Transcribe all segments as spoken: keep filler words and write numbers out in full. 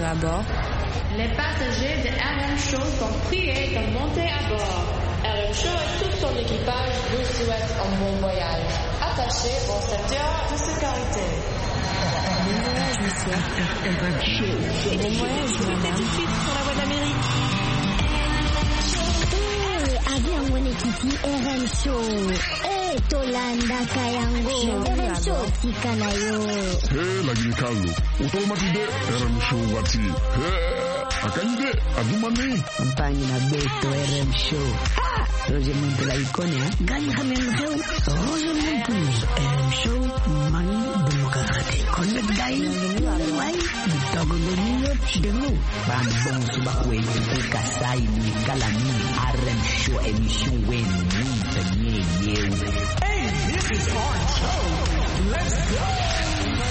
à bord. Les passagers de R M Show sont priés de monter à bord. R M Show et tout son équipage vous souhaitent un bon voyage. Attachez vos ceintures de sécurité. Bon voyage, monsieur. R M Show. Bon voyage, madame. Tout de suite sur la voie d'Amérique. Avion Wenekiti R M Show. Eh, Tolanda Kayango. R M Show Tikanayo. Hey, lagi kalu. Utomatide R M Show wati. Hey, akande adumani. Campagne na beto R M Show. Ah, Roger Muntu la icone, eh? Gani hamen heu. Roger Muntu R M Show mani demokrate. Connect dai. Wai, ditogo domino chidelo. Bambon subakwe kasai ni kalani R M Show emission when winter nye nye. Hey, this is our show. Let's go.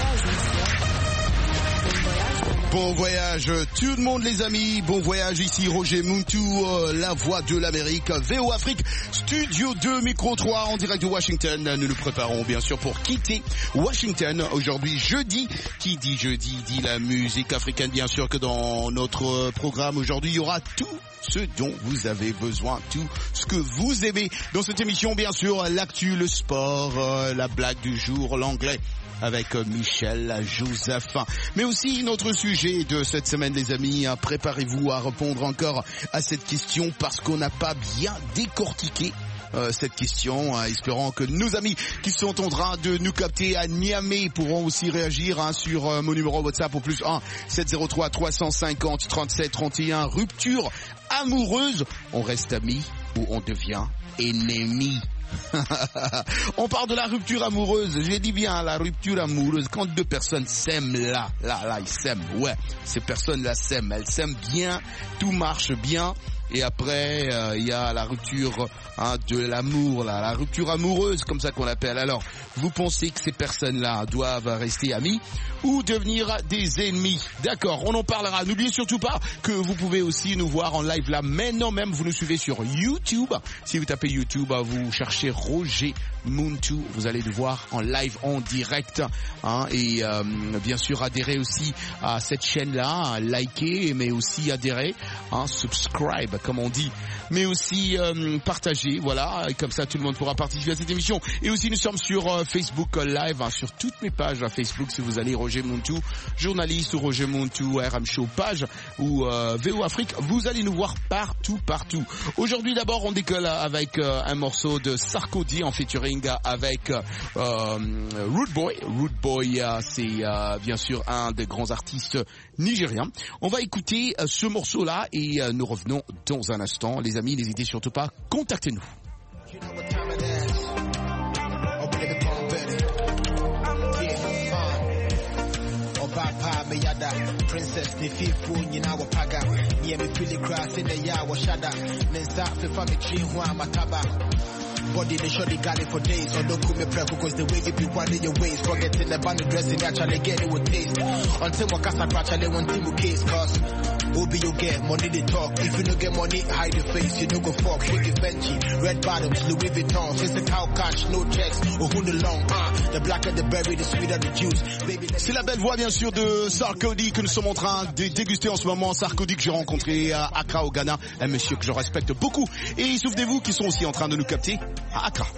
Bon voyage tout le monde les amis, bon voyage ici Roger Muntu, euh, la voix de l'Amérique, V O Afrique, Studio deux, Micro trois en direct de Washington. Nous nous préparons bien sûr pour quitter Washington aujourd'hui jeudi. Qui dit jeudi dit la musique africaine, bien sûr que dans notre programme aujourd'hui il y aura tout ce dont vous avez besoin, tout ce que vous aimez dans cette émission, bien sûr l'actu, le sport, euh, la blague du jour, l'anglais avec Michel Joseph. Mais aussi notre sujet de cette semaine les amis, préparez-vous à répondre encore à cette question parce qu'on n'a pas bien décortiqué euh, cette question, hein, espérant que nos amis qui sont en train de nous capter à Niamey pourront aussi réagir hein, sur euh, mon numéro WhatsApp au plus un sept zéro trois trois cent cinquante trente-sept trente et un. Rupture amoureuse, on reste amis ou on devient ennemi? On parle de la rupture amoureuse. J'ai dit bien la rupture amoureuse. Quand deux personnes s'aiment là, là, là, ils s'aiment. Ouais, ces personnes-là s'aiment. Elles s'aiment bien, tout marche bien. Et après, il euh, y a la rupture hein, de l'amour, là, la rupture amoureuse, comme ça qu'on l'appelle. Alors, vous pensez que ces personnes-là doivent rester amies ou devenir des ennemis? D'accord, on en parlera. N'oubliez surtout pas que vous pouvez aussi nous voir en live là. Maintenant même, vous nous suivez sur YouTube. Si vous tapez YouTube, vous cherchez Roger Muntu, vous allez le voir en live, en direct. Hein, et euh, bien sûr, adhérez aussi à cette chaîne-là, likez, mais aussi adhérez, hein, subscribe, comme on dit, mais aussi euh, partagez, voilà, et comme ça tout le monde pourra participer à cette émission. Et aussi nous sommes sur euh, Facebook Live, hein, sur toutes mes pages à Facebook, si vous allez Roger Muntu, journaliste ou Roger Muntu, R M Show page ou euh, V O Afrique, vous allez nous voir partout, partout. Aujourd'hui d'abord on décolle avec euh, un morceau de Sarkodie en featuring avec euh, Rude Boy. Rude Boy, euh, c'est euh, bien sûr un des grands artistes nigériens. On va écouter euh, ce morceau-là et euh, nous revenons dans un instant. Les amis, n'hésitez surtout pas, contactez-nous. Princess ni fifu nyina wapaga niye me feel grass in the ya washada nensa fefa me chi ho amataba body they surely got it for days so don't come me prep because the way you be winding your waist forgetting the band dressing actually get it with taste until wakasa actually want to case cause Obi you get money they talk if you don't get money hide your face you don't go fuck shake it Benji red bottoms Louis Vuitton physical cash no checks or who the long uh, the blacker the berry the sweeter the juice baby. C'est la belle voix bien sûr de Sarkodie que nous sommes en train de déguster en ce moment. Sarkodie que j'ai rencontré à Accra au Ghana, un monsieur que je respecte beaucoup. Et souvenez-vous qu'ils sont aussi en train de nous capter à Accra.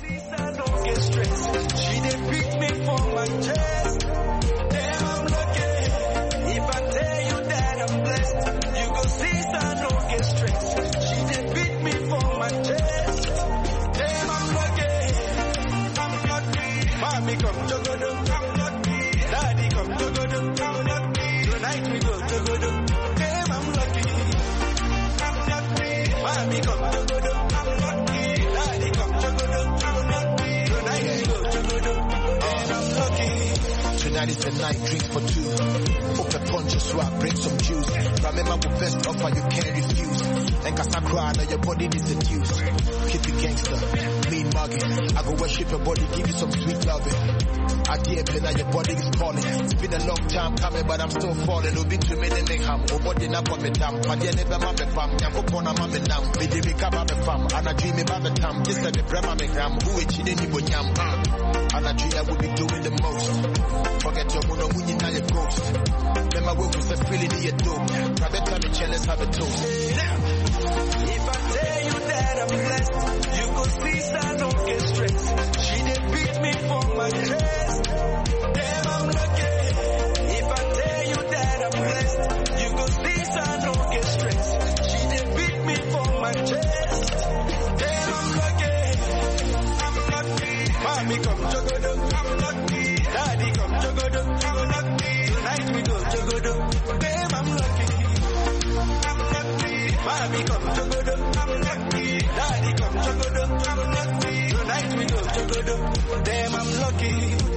Tonight is the night, drinks for two. Hope a punch or swap, bring some juice. Remember the best offer you can't refuse. And Casacra, now your body is seduced. Keep it gangster, mean mugging. I go worship your body, give you some sweet loving. I dear play now your body is calling. It's been a long time coming, but I'm still falling. No been too many name ham. Oh, body not for me damn. My dear never my fam. Yanko pona mame nam. Me de me kaba me fam. And I dream about the time. This time me brema me gram. Who is chini ni bonyam. I And I dream I will be doing the most. Forget your mono when you now your ghost. Then my work was a feeling in your dope. Private time and jealous, have a toast. Now, if I tell you that I'm blessed, you go see, so I don't get stressed. She did beat me for my chest. Damn, I'm lucky. If I tell you that I'm blessed, you go see, so I don't get stressed. She did beat me for my chest. Damn, I'm lucky. I'm lucky. Mommy come jogodo, I'm lucky. Daddy come jogodo, I'm lucky. Tonight we go jogodo. Damn, I'm lucky. I'm lucky. Mommy come jogodo, I'm lucky. Daddy come jogodo, I'm lucky. Tonight we go jogodo. Damn, I'm lucky.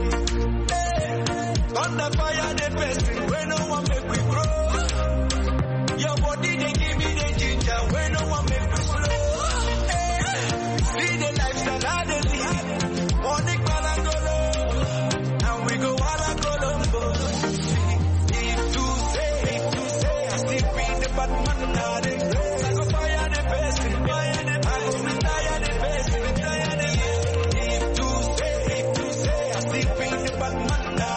Under fire, the person, when no one make we grow. Your body, they give me the ginger, when no one make we slow. Hey, see the lifestyle I dey live. Money Palangolo, and we go Walla Colombo. If to say, if to say, I still be the bad man now. I go fire the person, fire the person, retire the person, retire the person. If to say, if to say, I still be the bad man now.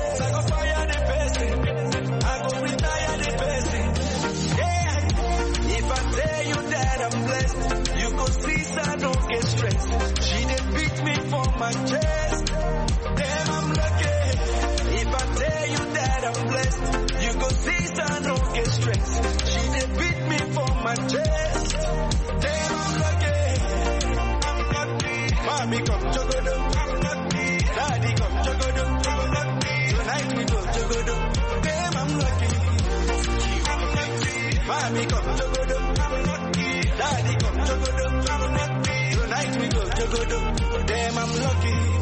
I don't get stressed. She did beat me for my chest. Damn, I'm lucky. If I tell you that I'm blessed, you go see, so I don't get stressed. She did beat me for my chest. Damn, I'm lucky. I'm lucky. Mommy come jogodo, I'm lucky. Daddy come jogodo, I'm lucky. Tonight we go jogodo. Damn, I'm lucky. I'm lucky. Mommy come jogodo, I'm lucky. Daddy come jogodo, I'm lucky. Tonight we go jogodo. Damn, I'm lucky.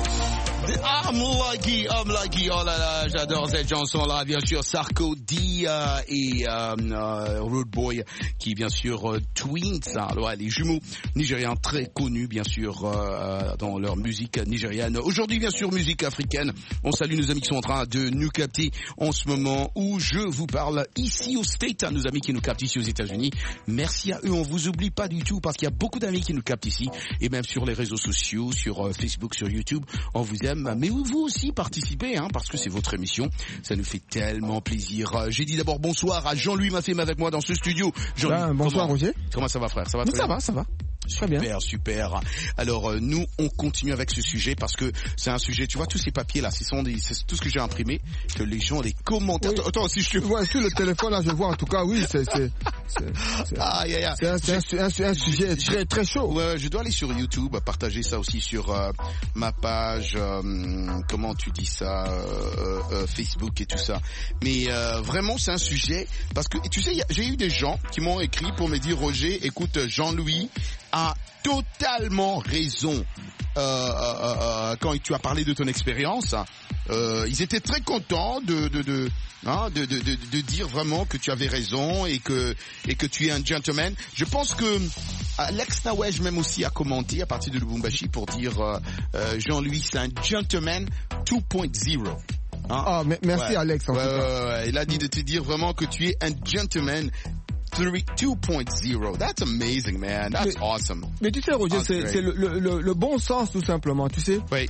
I'm lucky, I'm lucky. Oh là là, j'adore cette chanson-là. Bien sûr, Sarkodie euh, et euh, euh, Rude Boy, qui bien sûr euh, twins, hein, ouais, les jumeaux nigériens très connus, bien sûr, euh, dans leur musique nigériane. Aujourd'hui, bien sûr, musique africaine. On salue nos amis qui sont en train de nous capter en ce moment où je vous parle ici au State, hein, nos amis qui nous captent ici aux États-Unis. Merci à eux, on vous oublie pas du tout parce qu'il y a beaucoup d'amis qui nous captent ici et même sur les réseaux sociaux, sur euh, Facebook, sur YouTube. On vous aime. Mais vous aussi participez, hein, parce que c'est votre émission. Ça nous fait tellement plaisir. Euh, j'ai dit d'abord bonsoir à Jean-Louis Mafem avec moi dans ce studio. Ben, bonsoir comment, Roger. Comment ça va frère? Ça va très Ça bien va, ça va. Très bien. Super, super. Alors euh, nous, on continue avec ce sujet parce que c'est un sujet. Tu vois tous ces papiers là, c'est tout ce que j'ai imprimé, que les gens les commentent. Oui. Attends, attends, si je te vois sur le téléphone là, je vois en tout cas, oui, c'est c'est c'est c'est ah, yeah, yeah. un, un, un, un sujet très très chaud. Ouais, je dois aller sur YouTube, partager ça aussi sur euh, ma page. Euh, comment tu dis ça, euh, euh, Facebook et tout ça. Mais euh, vraiment, c'est un sujet parce que tu sais, j'ai eu des gens qui m'ont écrit pour me dire Roger, écoute, Jean-Louis a totalement raison euh, euh, euh, quand tu as parlé de ton expérience. Euh, ils étaient très contents de de de, hein, de de de de dire vraiment que tu avais raison et que et que tu es un gentleman. Je pense que Alex Nawej même aussi a commenté à partir de Lubumbashi pour dire euh, euh, Jean-Louis c'est un gentleman deux point zéro. Hein? Ah, merci ouais. Alex. En ouais, tout cas. Ouais, ouais. Il a dit de te dire vraiment que tu es un gentleman. deux point zéro. That's amazing, man. That's mais, awesome. Mais tu sais, Roger, c'est, c'est le, le, le bon sens, tout simplement. Tu sais. Oui.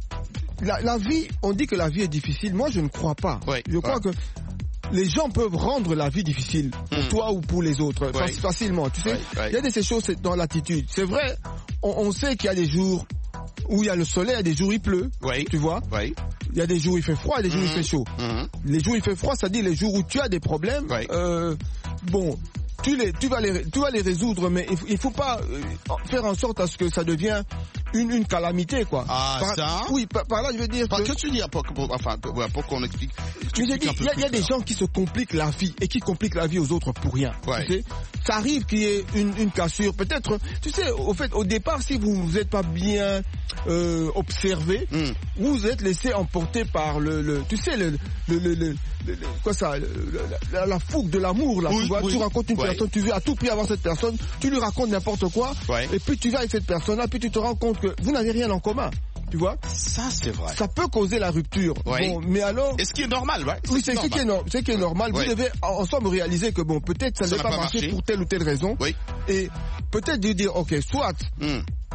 La, la vie, on dit que la vie est difficile. Moi, je ne crois pas. Oui. Je crois ouais. que les gens peuvent rendre la vie difficile pour mm. toi ou pour les autres oui. facilement. Tu sais, oui. Oui. il y a de ces choses dans l'attitude. C'est vrai. On, on sait qu'il y a des jours où il y a le soleil, il y a des jours où il pleut. Oui. Tu vois. Oui. Il y a des jours où il fait froid, il y a des jours où mm-hmm. il fait chaud. Mm-hmm. Les jours où il fait froid, c'est-à-dire les jours où tu as des problèmes. Oui. Euh, bon. Tu, les, tu, vas les, tu vas les résoudre, mais il ne faut pas euh, faire en sorte à ce que ça devienne une, une calamité, quoi. Ah, par, ça Oui, par, par là, je veux dire par, que... Qu'est-ce que tu dis pour, pour, enfin, pour, pour qu'on explique Il y a, y a des gens qui se compliquent la vie et qui compliquent la vie aux autres pour rien. Ouais. Tu sais, ça arrive qu'il y ait une, une cassure. Peut-être, tu sais, au fait, au départ, si vous n'êtes pas bien euh, observé, mm. vous vous êtes laissé emporter par le... le tu sais, le... le, le, le Le, le, quoi ça, le, le, la, la fougue de l'amour là, oui, tu vois, oui. tu rencontres une ouais. personne, tu veux à tout prix avoir cette personne, tu lui racontes n'importe quoi, ouais. et puis tu vas avec cette personne-là, puis tu te rends compte que vous n'avez rien en commun, tu vois. Ça c'est vrai. Ça peut causer la rupture. Ouais. Bon, mais alors. Et ce qui est normal, ouais. Oui, c'est ce qui est, no ce qui est normal. Ouais. Vous devez ensemble réaliser que bon, peut-être ça, ça ne va pas marcher pour telle ou telle raison. Oui. Et peut-être de dire, ok, soit. Mm.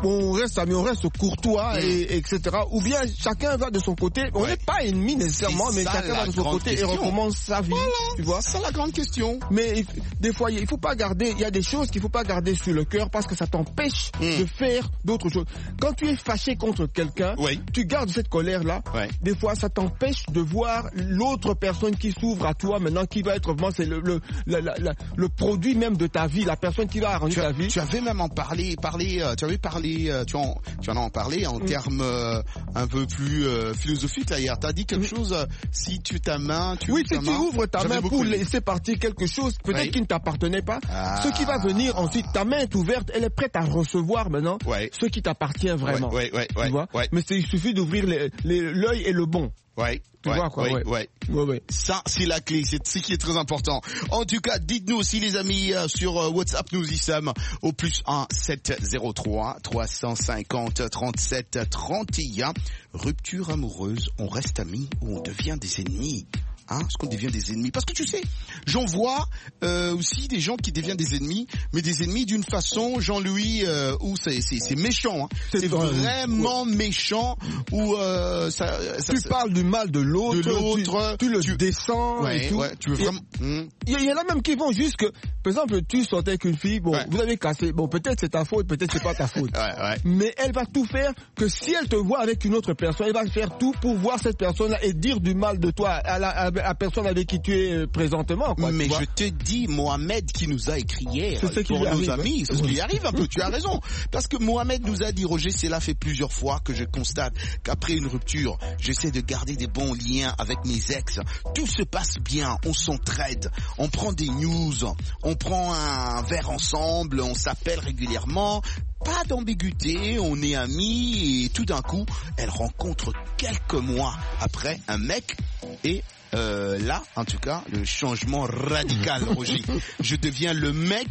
on reste amis, on reste courtois, mmh. et, etc. Ou bien chacun va de son côté. On n'est ouais. pas ennemis nécessairement, c'est mais chacun va de son côté question. Et recommence sa vie. Voilà, tu vois. C'est la grande question. Mais il, des fois, il faut pas garder. Il y a des choses qu'il faut pas garder sur le cœur parce que ça t'empêche mmh. de faire d'autres choses. Quand tu es fâché contre quelqu'un, oui. tu gardes cette colère là. Ouais. Des fois, ça t'empêche de voir l'autre personne qui s'ouvre à toi maintenant, qui va être vraiment c'est le le, la, la, la, le produit même de ta vie, la personne qui va arranger tu ta as, vie. Tu avais même en parlé, parlé, euh, tu avais parlé, euh, tu en, tu en as en parlé en mmh. termes euh, un peu plus euh, philosophiques là hier. T'as dit quelque mmh. chose. Euh, si tu ta main, tu oui, ta si main, tu ouvres ta main pour laisser partir quelque chose, peut-être oui. qui ne t'appartenait pas. Ah. Ce qui va venir ensuite, ta main est ouverte, elle est prête à recevoir maintenant ouais. ce qui t'appartient vraiment. Ouais, ouais, ouais, tu vois ouais. Mais il suffit d'ouvrir les, les, l'œil et le bon. Ouais, tu ouais, vois quoi, ouais, ouais. ouais. ouais, ouais. Ça, c'est la clé, c'est ce qui est très important. En tout cas, dites-nous aussi les amis euh, sur euh, WhatsApp, nous y sommes au plus un sept zéro trois trois cent cinquante trente-sept trente et un. Rupture amoureuse, on reste amis ou on devient des ennemis? Hein, est-ce qu'on devient des ennemis? Parce que tu sais, j'en vois euh, aussi des gens qui deviennent des ennemis, mais des ennemis d'une façon, Jean-Louis, euh, où c'est, c'est, c'est méchant. Hein. C'est, c'est vraiment ouais. méchant. Où euh, ça, ça, tu ça, parles du mal de l'autre, de l'autre tu, tu le tu, descends. Ouais, et tout. Ouais, tu veux vraiment. Il y, y en a même qui vont jusque, par exemple, tu sortais avec une fille, bon, ouais. vous avez cassé, bon, peut-être c'est ta faute, peut-être c'est pas ta faute. ouais, ouais. Mais elle va tout faire que si elle te voit avec une autre personne, elle va faire tout pour voir cette personne-là et dire du mal de toi à la, à la personne avec qui tu es présentement. Quoi, mais je te dis, Mohamed qui nous a écrit hier c'est ce pour nos arrive, amis, ouais. c'est ce qui lui arrive un peu, tu as raison. Parce que Mohamed nous a dit, Roger, c'est là fait plusieurs fois que je constate qu'après une rupture, j'essaie de garder des bons liens avec mes ex. Tout se passe bien, on s'entraide, on prend des news, on prend un verre ensemble, on s'appelle régulièrement. Pas d'ambiguïté, on est amis et tout d'un coup, elle rencontre quelques mois après un mec et euh, là, en tout cas, le changement radical, Roger. Je deviens le mec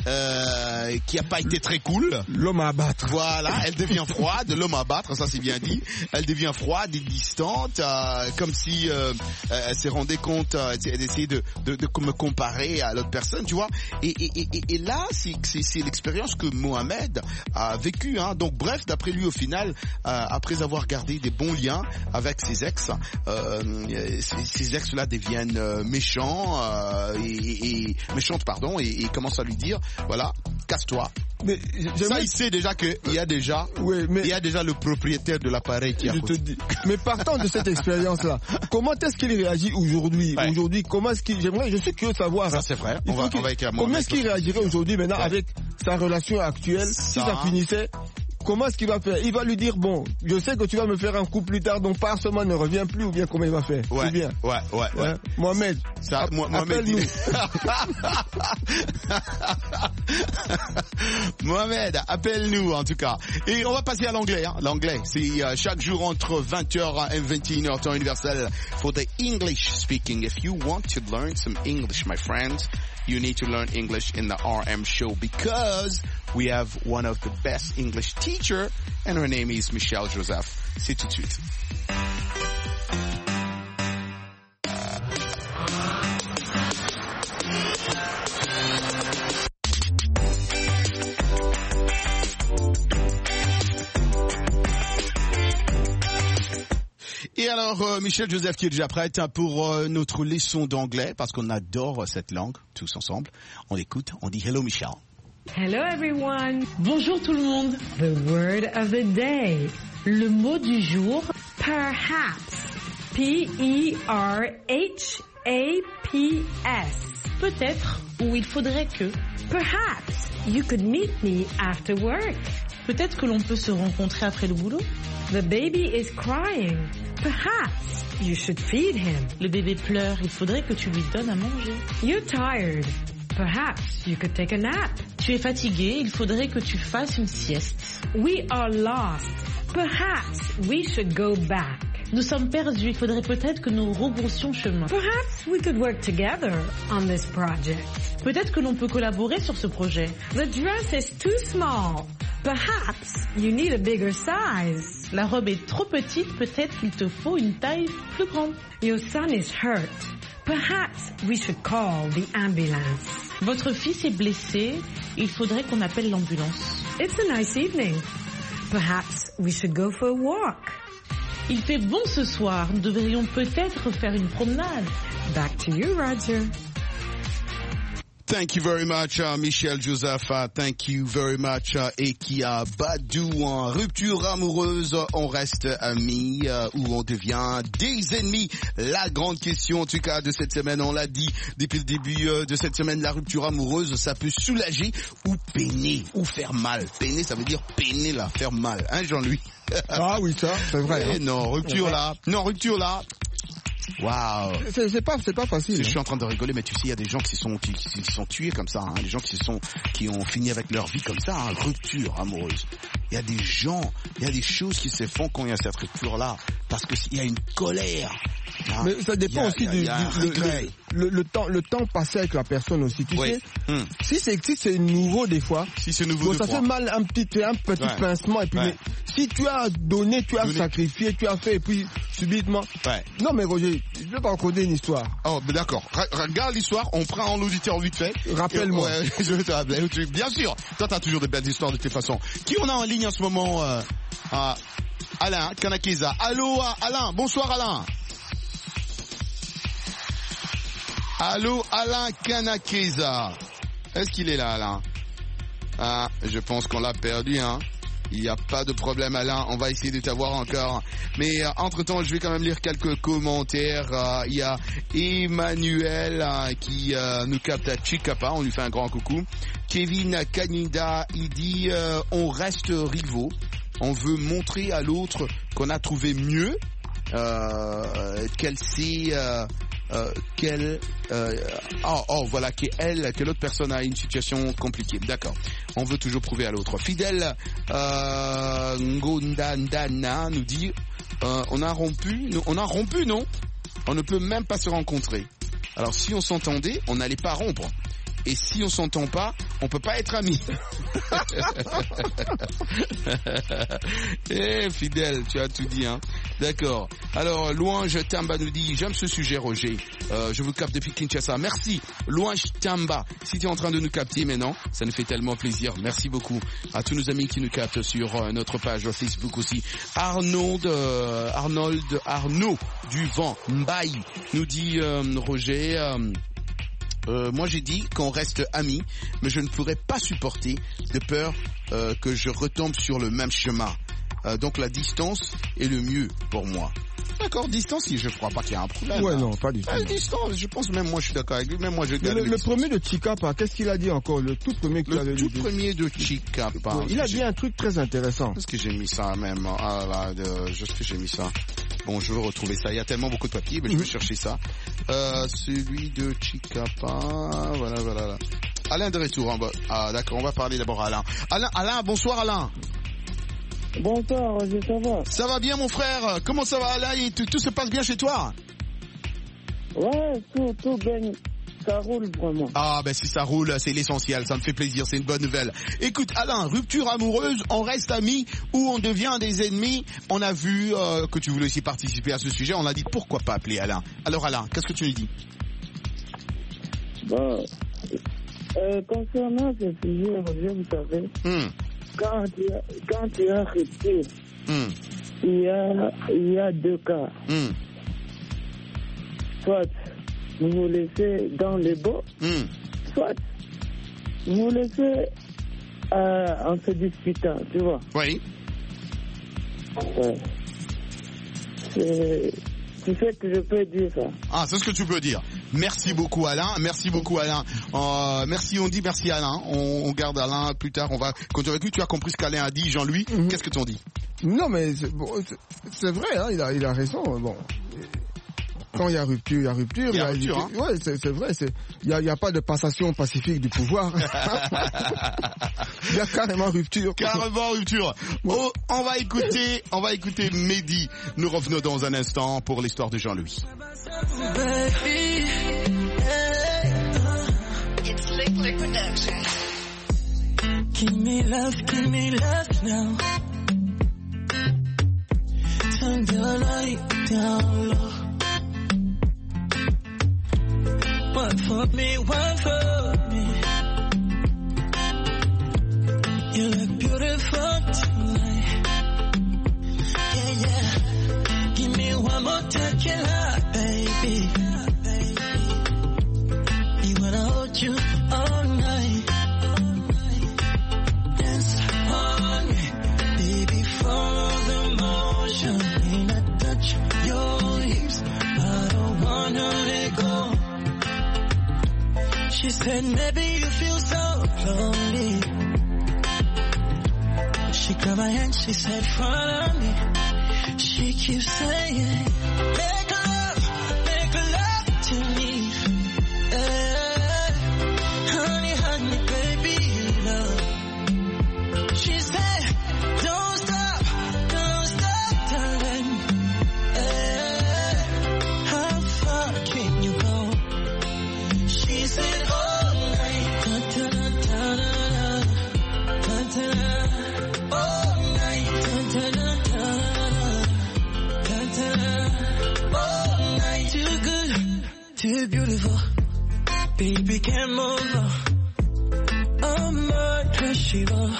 euh, qui a pas été très cool. L'homme à abattre. Voilà, elle devient froide, l'homme à abattre, ça c'est bien dit. Elle devient froide et distante, euh, comme si euh, elle s'est rendue compte, euh, elle essayait de, de, de me comparer à l'autre personne, tu vois. Et, et, et, et là, c'est, c'est, c'est l'expérience que Mohamed a vécue. Hein. Donc bref, d'après lui, au final, euh, après avoir gardé des bons liens avec ses ex, euh, ces, ces ex-là deviennent euh, méchants, euh, et, et méchantes, pardon, et, et commencent à lui dire, voilà, casse-toi. Mais ça, il sait déjà qu'il y a déjà, oui, mais il y a déjà le propriétaire de l'appareil qui a. Je te dis. Mais partant de cette expérience-là, comment est-ce qu'il réagit aujourd'hui? Ouais. Aujourd'hui, comment est-ce qu'il, j'aimerais, je suis curieux de savoir. Ça c'est vrai. On va, on va écrire. Comment est-ce qu'il réagirait aujourd'hui maintenant ouais. avec sa relation actuelle ça. Si ça finissait? Comment est-ce qu'il va faire? Il va lui dire, bon, je sais que tu vas me faire un coup plus tard, donc par semaine ne reviens plus, ou bien comment il va faire? Ouais, ou bien ouais, ouais, ouais. Hein? Mohamed, ça, app- moi, Mohamed appelle-nous. Mohamed, appelle-nous en tout cas. Et on va passer à l'anglais. Hein. L'anglais, c'est uh, chaque jour entre vingt heures et vingt et une heures temps universel for the English speaking. If you want to learn some English, my friends, you need to learn English in the R M show because we have one of the best English teacher and her name is Michelle Joseph. C'est tout de suite. Et alors, euh, Michelle Joseph qui est déjà prête hein, pour euh, notre leçon d'anglais, parce qu'on adore cette langue, tous ensemble. On l'écoute, on dit hello Michelle. Hello everyone. Bonjour tout le monde. The word of the day. Le mot du jour, perhaps. P E R H A P S. Peut-être, ou il faudrait que. Perhaps you could meet me after work. Peut-être que l'on peut se rencontrer après le boulot. The baby is crying. Perhaps you should feed him. Le bébé pleure, il faudrait que tu lui donnes à manger. You're tired. Perhaps you could take a nap. Tu es fatigué, il faudrait que tu fasses une sieste. We are lost. Perhaps we should go back. Nous sommes perdus, il faudrait peut-être que nous rebroussions chemin. Perhaps we could work together on this project. Peut-être que l'on peut collaborer sur ce projet. The dress is too small. Perhaps you need a bigger size. La robe est trop petite, peut-être qu'il te faut une taille plus grande. Your son is hurt. Perhaps we should call the ambulance. Votre fils est blessé, il faudrait qu'on appelle l'ambulance. It's a nice evening. Perhaps we should go for a walk. Il fait bon ce soir. Nous devrions peut-être faire une promenade. Back to you, Roger. Thank you very much, uh, Michel Joseph. Uh, thank you very much, uh, Ekia Badou. Uh, rupture amoureuse, on reste amis uh, ou on devient des ennemis? La grande question, en tout cas, de cette semaine, on l'a dit depuis le début uh, de cette semaine, la rupture amoureuse, ça peut soulager ou peiner ou faire mal. Peiner, ça veut dire peiner là, faire mal, hein, Jean-Louis? Ah oui, ça, c'est vrai. Eh hein. non, rupture là, non, rupture là. Waouh. C'est, c'est pas, c'est pas facile. Je hein. suis en train de rigoler, mais tu sais, il y a des gens qui sont, qui, qui sont tués comme ça, hein, des gens qui se sont, qui ont fini avec leur vie comme ça, hein, rupture amoureuse. Il y a des gens, il y a des choses qui se font quand il y a cette rupture-là, parce que il y a une colère. Hein. Mais ça dépend a, aussi a, du, a du le, le, le, le temps, le temps passé avec la personne aussi. Tu oui. sais, hum. si c'est si c'est nouveau des fois, si c'est nouveau, bon, des ça fois. fait mal un petit un petit ouais. pincement et puis ouais. mais, si tu as donné, tu as donné. sacrifié, tu as fait et puis subitement. Ouais. Non mais Roger, je vais pas raconter une histoire. Oh, ben d'accord. Regarde l'histoire, on prend l'auditeur vite fait. Rappelle-moi. Et, ouais, je vais te rappeler. Bien sûr. Toi, t'as toujours des belles histoires de toute façon. Qui on a en ligne en ce moment? euh, ah, Alain Kanakeza. Allô, Alain. Bonsoir, Alain. Allô, Alain Kanakeza. Est-ce qu'il est là, Alain? Ah, je pense qu'on l'a perdu, hein. Il n'y a pas de problème, Alain. On va essayer de t'avoir encore. Mais euh, entre-temps, je vais quand même lire quelques commentaires. Euh, il y a Emmanuel euh, qui euh, nous capte à Chicapa. On lui fait un grand coucou. Kevin Kanida, il dit euh, on reste rivaux. On veut montrer à l'autre qu'on a trouvé mieux. Euh, qu'elle sait... Euh, Euh, qu'elle euh, oh, oh voilà qu'elle que l'autre personne a une situation compliquée. D'accord. On veut toujours prouver à l'autre. Fidèle euh, Ngondandana nous dit euh, on a rompu on a rompu non on ne peut même pas se rencontrer. Alors si on s'entendait on n'allait pas rompre. Et si on s'entend pas, on peut pas être amis. Eh, fidèle, tu as tout dit, hein. D'accord. Alors, Louange Tamba nous dit, j'aime ce sujet, Roger. Euh, je vous capte depuis Kinshasa. Merci, Louange Tamba. Si tu es en train de nous capter maintenant, ça nous fait tellement plaisir. Merci beaucoup à tous nos amis qui nous captent sur euh, notre page Facebook aussi. Arnold, euh, Arnold, Arnaud du Vent Mbaye nous dit, euh, Roger, euh, Euh, moi j'ai dit qu'on reste amis, mais je ne pourrais pas supporter de peur euh, que je retombe sur le même chemin. Euh, donc la distance est le mieux pour moi. D'accord, distance, si je ne crois pas qu'il y a un problème. Ouais, hein. non, pas du tout. La distance, je pense même moi je suis d'accord avec lui, même moi je Le, le, le premier de Chicapa, qu'est-ce qu'il a dit encore? Le tout premier que tu avais Le tout dit. premier de Chicapa. Ouais, il a dit un truc très intéressant. Est-ce que j'ai mis ça même? Ah là, de... est-ce que j'ai mis ça? Bon, je veux retrouver ça. Il y a tellement beaucoup de papiers, mais je vais chercher ça. Euh, celui de Chicapa. Voilà, voilà. Alain de retour. Hein. Ah, d'accord, on va parler d'abord à Alain. Alain, Alain, bonsoir Alain. Bonsoir, Roger, ça va? Ça va bien, mon frère. Comment ça va, Alain? Tout, tout se passe bien chez toi? Ouais, tout, tout bien. Ça roule vraiment. Ah ben si ça roule, c'est l'essentiel, ça me fait plaisir, c'est une bonne nouvelle. Écoute Alain, rupture amoureuse, on reste amis ou on devient des ennemis? On a vu euh, que tu voulais aussi participer à ce sujet, on a dit pourquoi pas appeler Alain. Alors Alain, qu'est-ce que tu lui dis? Bon, euh, concernant ce sujet, Roger, vous savez, hmm. quand il y a, quand il y a rupture, hmm. il, y a, il y a deux cas. Hmm. Soit vous vous laissez dans les beaux, mm. soit vous vous laissez euh, en se disputant, tu vois. Oui. Ouais. C'est... Tu sais que je peux dire ça. Ah, c'est ce que tu peux dire. Merci beaucoup Alain, merci beaucoup Alain. Euh, merci, on dit merci Alain. On, on garde Alain plus tard. On va. Quand tu aurais pu, tu as compris ce qu'Alain a dit, Jean-Louis. Mm-hmm. Qu'est-ce que tu en dis? Non, mais c'est, bon, c'est, c'est vrai, hein, il a, il a raison. Bon. Quand il y a rupture, il y a rupture. Il y a rupture, il y a, hein. Ouais, c'est, c'est vrai. C'est, il y a, il y a pas de passation pacifique du pouvoir. Il y a carrément rupture. Carrément rupture. Oh, on va écouter, on va écouter Mehdi. Nous revenons dans un instant pour l'histoire de Jean-Louis. It's Liquid Production. Give me love, give me love now. Turn the light down low. One for me, one for me. You look beautiful tonight. want you all night. Dance on me, baby, follow the motion. When I touch your lips, I don't wanna let go. She said, maybe you feel so lonely. She grabbed my hand, she said, follow me. She keeps saying, make love, make love to me. Yeah. Honey, honey, baby, love. She said, don't stop, don't stop, darling. Yeah. How far can you go? She said, all night. Da, da, da, da, da, da, da. All night. Da, da, da, da, da, da. All night. Too good, too beautiful. Baby, can't move on. I'm not crushable.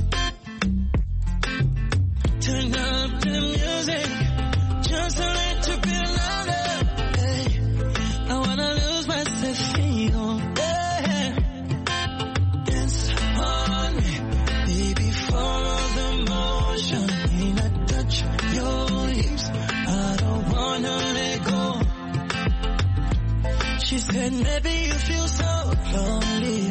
Turn up the music, just a little bit louder. Hey, I wanna lose myself in you. Yeah. Dance on me, baby, follow the motion. When I touch your lips, I don't wanna let go. She said, maybe you feel so lonely.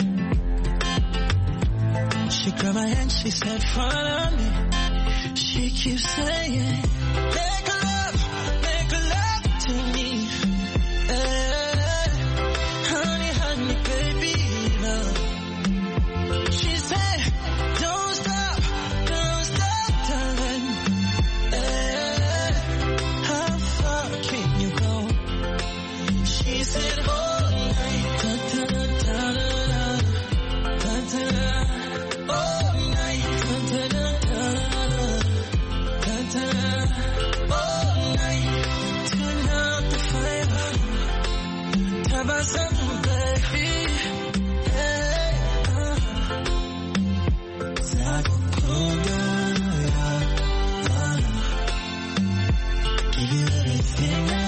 She grabbed my hand, she said, follow me. She keeps saying, make love, make love to me. Yeah. Honey, honey, baby, love. She said, don't stop, don't stop, darling. Yeah. How far can you go? She said, all night. Da, da, da, da, da, da, da. All night. Da, da, da, da, da, da. All night. Turn up the fire. Tabasco, baby. Hey, uh. Zakukuda, yeah, uh. Give you everything now.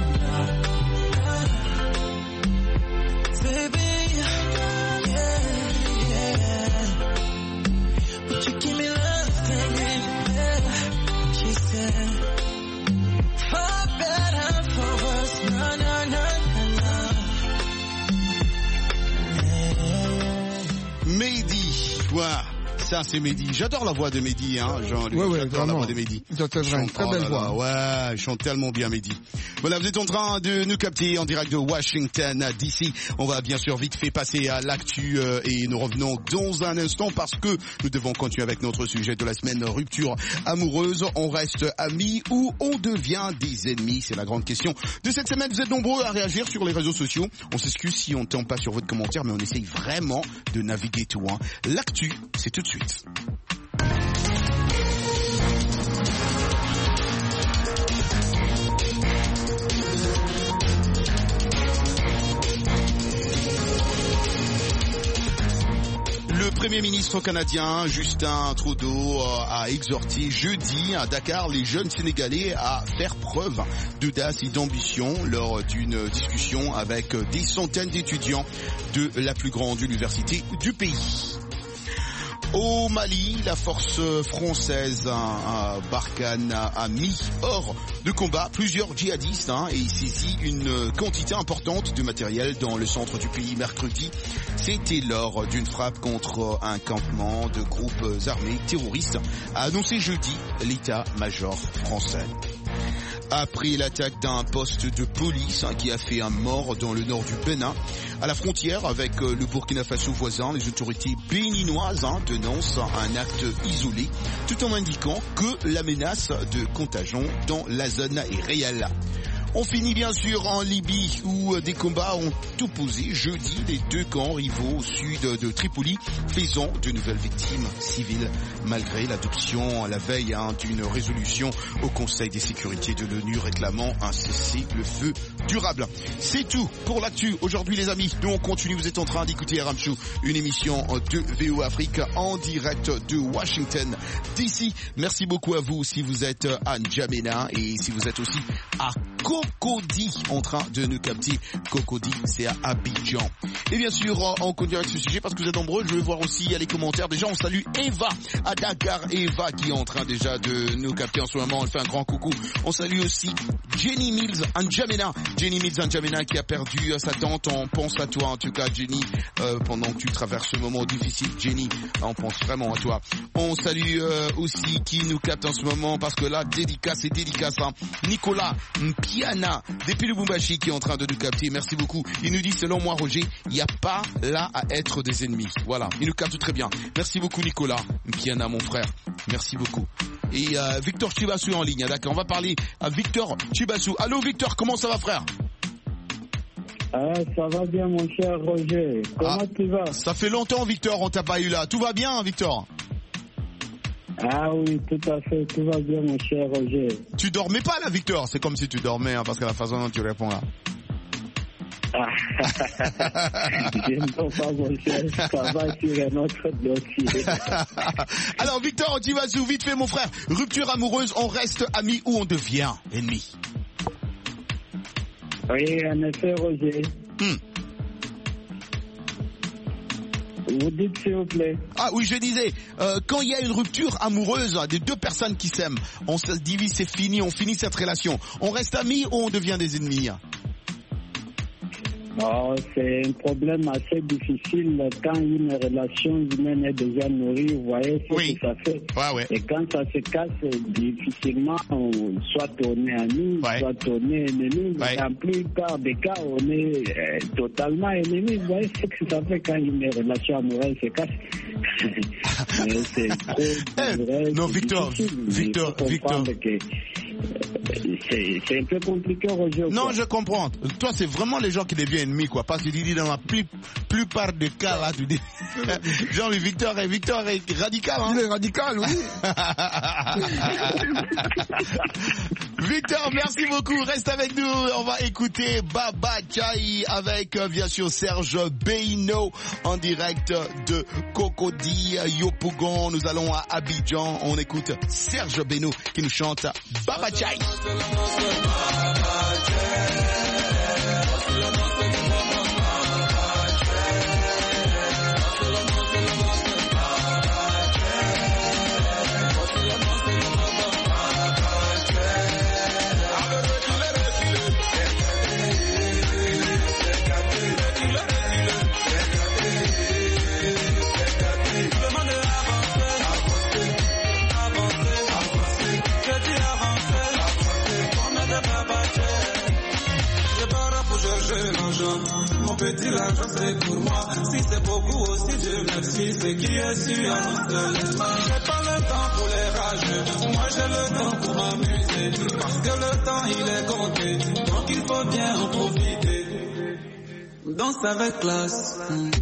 Baby, yeah, yeah. Would you give me love, baby? Yeah. She said, for better, for worse, no, no, no, no, no. Mehdi, ouais. Ça c'est Mehdi. J'adore la voix de Mehdi, hein, Jean-Luc. Ouais, ouais, J'adore vraiment. la voix de Mehdi. C'est vrai, Chante- très oh belle là voix. là, ouais, il chante tellement bien Mehdi. Voilà, vous êtes en train de nous capter en direct de Washington D C. On va bien sûr vite fait passer à l'actu euh, et nous revenons dans un instant parce que nous devons continuer avec notre sujet de la semaine, rupture amoureuse. On reste amis ou on devient des ennemis? C'est la grande question de cette semaine. Vous êtes nombreux à réagir sur les réseaux sociaux. On s'excuse si on ne tombe pas sur votre commentaire, mais on essaye vraiment de naviguer tout. Hein. L'actu, c'est tout de suite. Le Premier ministre canadien Justin Trudeau a exhorté jeudi à Dakar les jeunes Sénégalais à faire preuve d'audace et d'ambition lors d'une discussion avec des centaines d'étudiants de la plus grande université du pays. Au Mali, la force française hein, Barkhane a, a mis hors de combat plusieurs djihadistes hein, et saisi une quantité importante de matériel dans le centre du pays mercredi. C'était lors d'une frappe contre un campement de groupes armés terroristes, a annoncé jeudi l'état-major français. Après l'attaque d'un poste de police hein, qui a fait un mort dans le nord du Bénin, à la frontière avec euh, le Burkina Faso voisin, les autorités béninoises hein, dénoncent un acte isolé, tout en indiquant que la menace de contagion dans la zone est réelle. On finit bien sûr en Libye où des combats ont opposé jeudi les deux camps rivaux au sud de Tripoli, faisant de nouvelles victimes civiles malgré l'adoption à la veille hein, d'une résolution au Conseil des sécurités de l'ONU réclamant un cessez-le-feu durable. C'est tout pour l'actu aujourd'hui les amis. Nous on continue, vous êtes en train d'écouter R M Show, une émission de V O Afrique en direct de Washington D C. Merci beaucoup à vous si vous êtes à N'Djamena et si vous êtes aussi à Cocody en train de nous capter. Cocody, c'est à Abidjan. Et bien sûr, on continue avec ce sujet parce que vous êtes nombreux. Je vais voir aussi les commentaires. Déjà, on salue Eva à Dakar. Eva qui est en train déjà de nous capter en ce moment. Elle fait un grand coucou. On salue aussi Jenny Mills N'Djamena. Jenny Mills N'Djamena qui a perdu sa tante. On pense à toi en tout cas, Jenny, euh, pendant que tu traverses ce moment difficile. Jenny, on pense vraiment à toi. On salue euh, aussi qui nous capte en ce moment parce que là, dédicace et dédicace. Hein. Nicolas Mpiana depuis Lubumbashi qui est en train de nous capter. Merci beaucoup. Il nous dit, selon moi, Roger, il n'y a pas là à être des ennemis. Voilà, il nous capte très bien. Merci beaucoup, Nicolas Mpiana, mon frère. Merci beaucoup. Et euh, Victor Chibassou est en ligne. D'accord, on va parler à Victor Chibassou. Allô, Victor, comment ça va, frère? Ah, ça va bien, mon cher Roger. Comment ah, tu vas? Ça fait longtemps, Victor, on t'a pas eu là. Tout va bien, Victor? Ah oui, tout à fait, tout va bien, mon cher Roger. Tu dormais pas là, Victor? C'est comme si tu dormais, hein, parce que la façon dont tu réponds là. Ah, je ne dors pas, mon cher, ça va sur un autre dossier. Alors, Victor, tu vas vite fait, mon frère. Rupture amoureuse, on reste amis ou on devient ennemi? Oui, en effet, Roger. Hmm. Vous dites s'il vous plaît. Ah oui, je disais, euh, quand il y a une rupture amoureuse des deux personnes qui s'aiment, on se divise, c'est fini, on finit cette relation. On reste amis ou on devient des ennemis? Oh, c'est un problème assez difficile quand une relation humaine est déjà nourrie, vous voyez ce oui. que ça fait. Ouais, ouais. Et quand ça se casse, difficilement, on, soit on est amis, ouais. soit on est ennemi. Ouais. Dans la plupart des cas, on est euh, totalement ennemi. Vous voyez ce que ça fait quand une relation amoureuse se casse. C'est trop vrai, non, Victor, Victor, Victor. Que, C'est, c'est un peu compliqué, Roger. Non, quoi. je comprends. Toi, c'est vraiment les gens qui deviennent ennemis, quoi. Parce que tu dis dans la plus, plupart des cas, là, tu dis. Genre, Victor est, Victor est radical, hein. Il est radical, oui. Victor, merci beaucoup. Reste avec nous. On va écouter Baba Chai avec, bien sûr, Serge Beino en direct de Cocody, Yopougon. Nous allons à Abidjan. On écoute Serge Beino qui nous chante Baba Chai. Mon petit l'argent c'est pour moi. Si c'est beaucoup aussi Dieu merci. C'est qui est sûr à nous seuls. J'ai pas le temps pour les rageux. Moi j'ai le temps pour m'amuser. Parce que le temps il est compté. Donc il faut bien en profiter. Danse avec classe.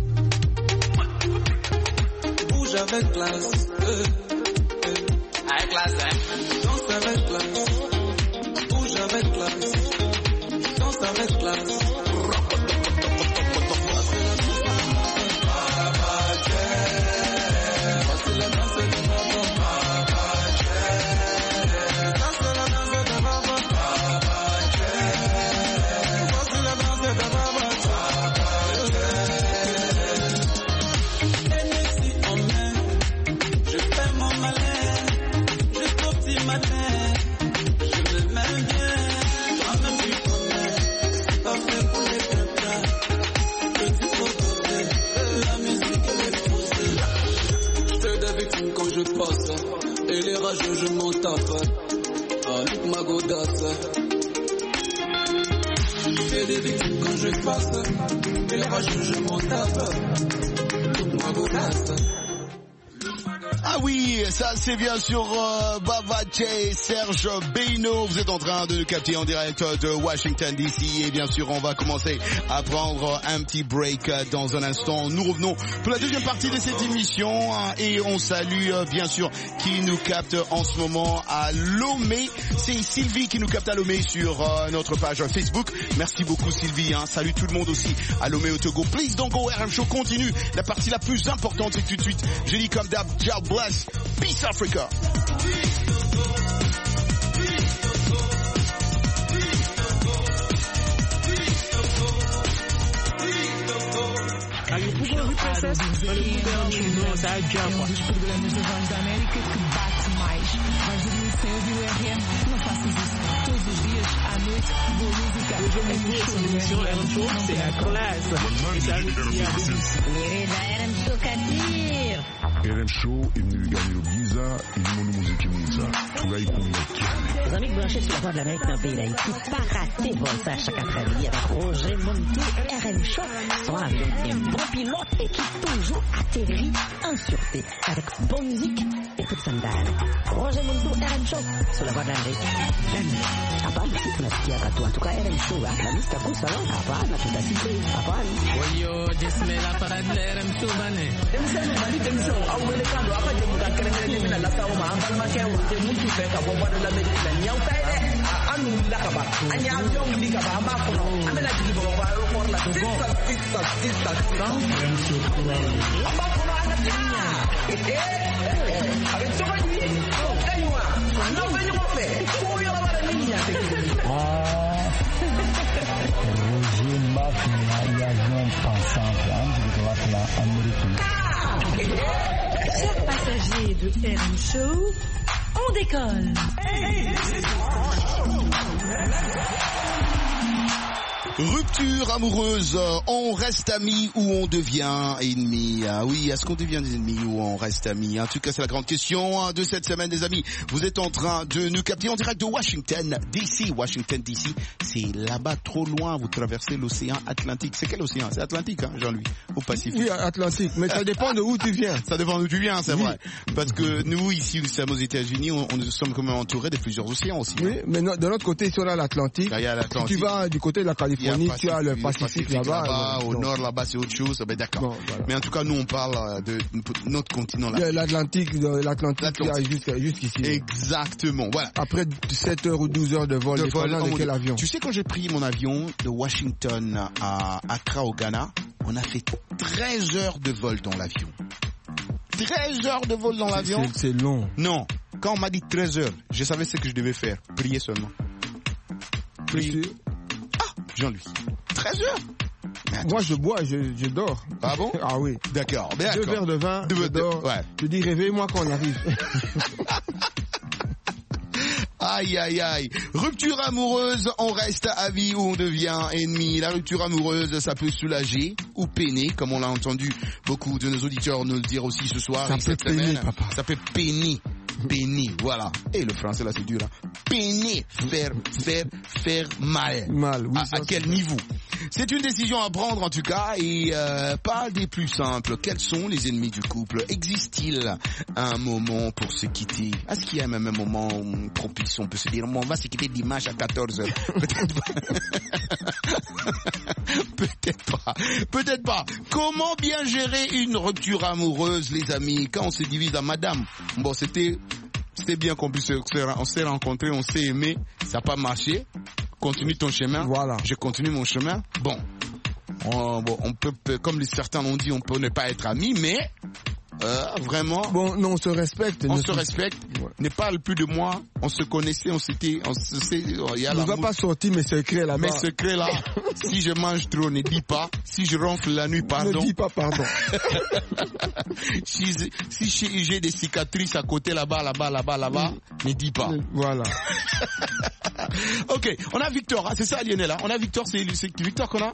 Bouge avec classe. Euh, euh. Avec classe hein. Danse avec classe. Bouge avec classe. Danse avec classe. Et les rageux je m'en tape avec ma godasse. C'est des victimes quand je passe. Et les rageux je m'en tape avec ma godasse. Ah oui, ça c'est bien sûr euh, Baba Chai, Serge Beino. Vous êtes en train de nous capter en direct de Washington D C. Et bien sûr, on va commencer à prendre un petit break dans un instant. Nous revenons pour la deuxième partie de cette émission. Et on salue euh, bien sûr qui nous capte en ce moment à Lomé. C'est Sylvie qui nous capte à Lomé sur euh, notre page Facebook. Merci beaucoup Sylvie. Hein. Salut tout le monde aussi à Lomé au Togo. Please don't go, R M Show continue. La partie la plus importante c'est tout de suite. Je dis comme d'hab, ciao, bless. Peace Africa. ouve, Princess? Olha o poder, nossa, é já, um dos programas da Voz da América que bate mais. Vais dormir sem ouvir o R M? Não faças isso. Todos os dias, à noite, boa música. Hoje eu me vi essa emissão, ela trouxe a classe. Querida, R M Show Kadir. R M Show, il me gagne au Giza, il me musique Mouza. Furahi Kumya. Les amis branchés sur la Voix de l'Amérique dans le pays d'Haïti, pas rater Volta chaque après-midi avec Roger Montou, R M Show. Son avion est bon pilote et qui toujours atterrit en sûreté avec bonne musique et coup de sandales. Roger Montou, R M Show sur la Voix de l'Amérique. Hapana, tunasikia katu. En tout cas, R M Show, la lista kusa, hapana, tutasikia, hapana. Oyo, jisme la parade de R M Show, bane. Demseme mali demso, awele kando, apa jemu ka kerengere mina la sawo ma ambal ma kewa. Je mutu fe ka bomba de la medina nyau kaide. Anu la ka ba. Anya avion li ka ba ma kono. Amela jigi bo ba ro por la. Sista, sista, sista. R M Show kura. Amba kono ana tinya. Eh eh. Avec tout va dire. Kaiwa. Non venyo mo fe. Ko yo la bara niña. Ah. Roger Mafia, il y a un pensant, là, américain. Chers passagers de R M Show, on décolle. Rupture amoureuse, on reste amis ou on devient ennemis? Ah oui, est-ce qu'on devient des ennemis ou on reste amis? En tout cas, c'est la grande question de cette semaine, des amis. Vous êtes en train de nous capter en direct de Washington D C. Washington D C, c'est là-bas trop loin. Vous traversez l'océan Atlantique. C'est quel océan? C'est Atlantique, hein, Jean-Louis? Ou Pacifique? Oui, Atlantique, mais ça dépend de où tu viens. Ça dépend d'où tu viens, c'est oui. vrai. Parce que nous, ici, nous sommes aux États-Unis, on, on nous sommes quand même entourés de plusieurs océans aussi. Oui, hein. Mais no, de l'autre côté, sur l'Atlantique, si tu vas du côté de la Californie, tu as le Pacifique, Pacifique là-bas. là-bas au nord, là-bas, c'est autre chose. Ben, d'accord. Bon, voilà. Mais en tout cas, nous, on parle de notre continent là. L'Atlantique, l'Atlantique, jusqu'ici. Exactement. Voilà. Après sept heures ou douze heures de vol, de vol de quel avion? Tu sais, quand j'ai pris mon avion de Washington à Accra au Ghana, on a fait treize heures de vol dans l'avion. treize heures de vol dans l'avion. C'est long. Non. Quand on m'a dit treize heures, je savais ce que je devais faire. Prier seulement. Prier. Jean-Louis. treize heures? Moi, je bois, je, je dors. Ah bon? Ah oui. D'accord. Deux verres de vin, de, je de, dors. Ouais. Je dis, réveille-moi quand on arrive. Aïe, aïe, aïe. Rupture amoureuse, on reste amis ou on devient ennemi. La rupture amoureuse, ça peut soulager ou peiner, comme on l'a entendu beaucoup de nos auditeurs nous le dire aussi ce soir. Ça et peut cette peiner, semaine. papa. Ça peut peiner. Peiner, voilà. Et le français là c'est dur. Hein. Peiner, faire, faire, faire mal. Mal, oui. À, ça, à quel niveau? C'est une décision à prendre en tout cas et euh, pas des plus simples. Quels sont les ennemis du couple? Existe-t-il un moment pour se quitter? Est-ce qu'il y a même un moment propice? On peut se dire, on va se quitter dimanche à quatorze heures. Peut-être pas. Peut-être pas. Peut-être pas. Comment bien gérer une rupture amoureuse, les amis, quand on se divise à madame? Bon, c'était, c'était bien qu'on puisse, on s'est rencontrés, on s'est aimé, ça n'a pas marché. Continue ton chemin. Voilà. Je continue mon chemin. Bon. On, bon, on peut, comme les certains l'ont dit, on peut ne pas être amis, mais, euh, vraiment. Bon, non, on se respecte. On se respecte. Ouais. Ne parle plus de moi. On se connaissait, on s'était, on se sait, il y a la. On va pas sortir mes secrets là-bas. Mes secrets là. Si je mange trop, ne dis pas. Si je ronfle la nuit, pardon. Ne dis pas pardon. si, si j'ai des cicatrices à côté là-bas, là-bas, là-bas, là-bas, mm. ne dis pas. Voilà. Ok, on a Victor, hein, c'est ça Lionel, hein. On a Victor, c'est, c'est Victor qu'on a?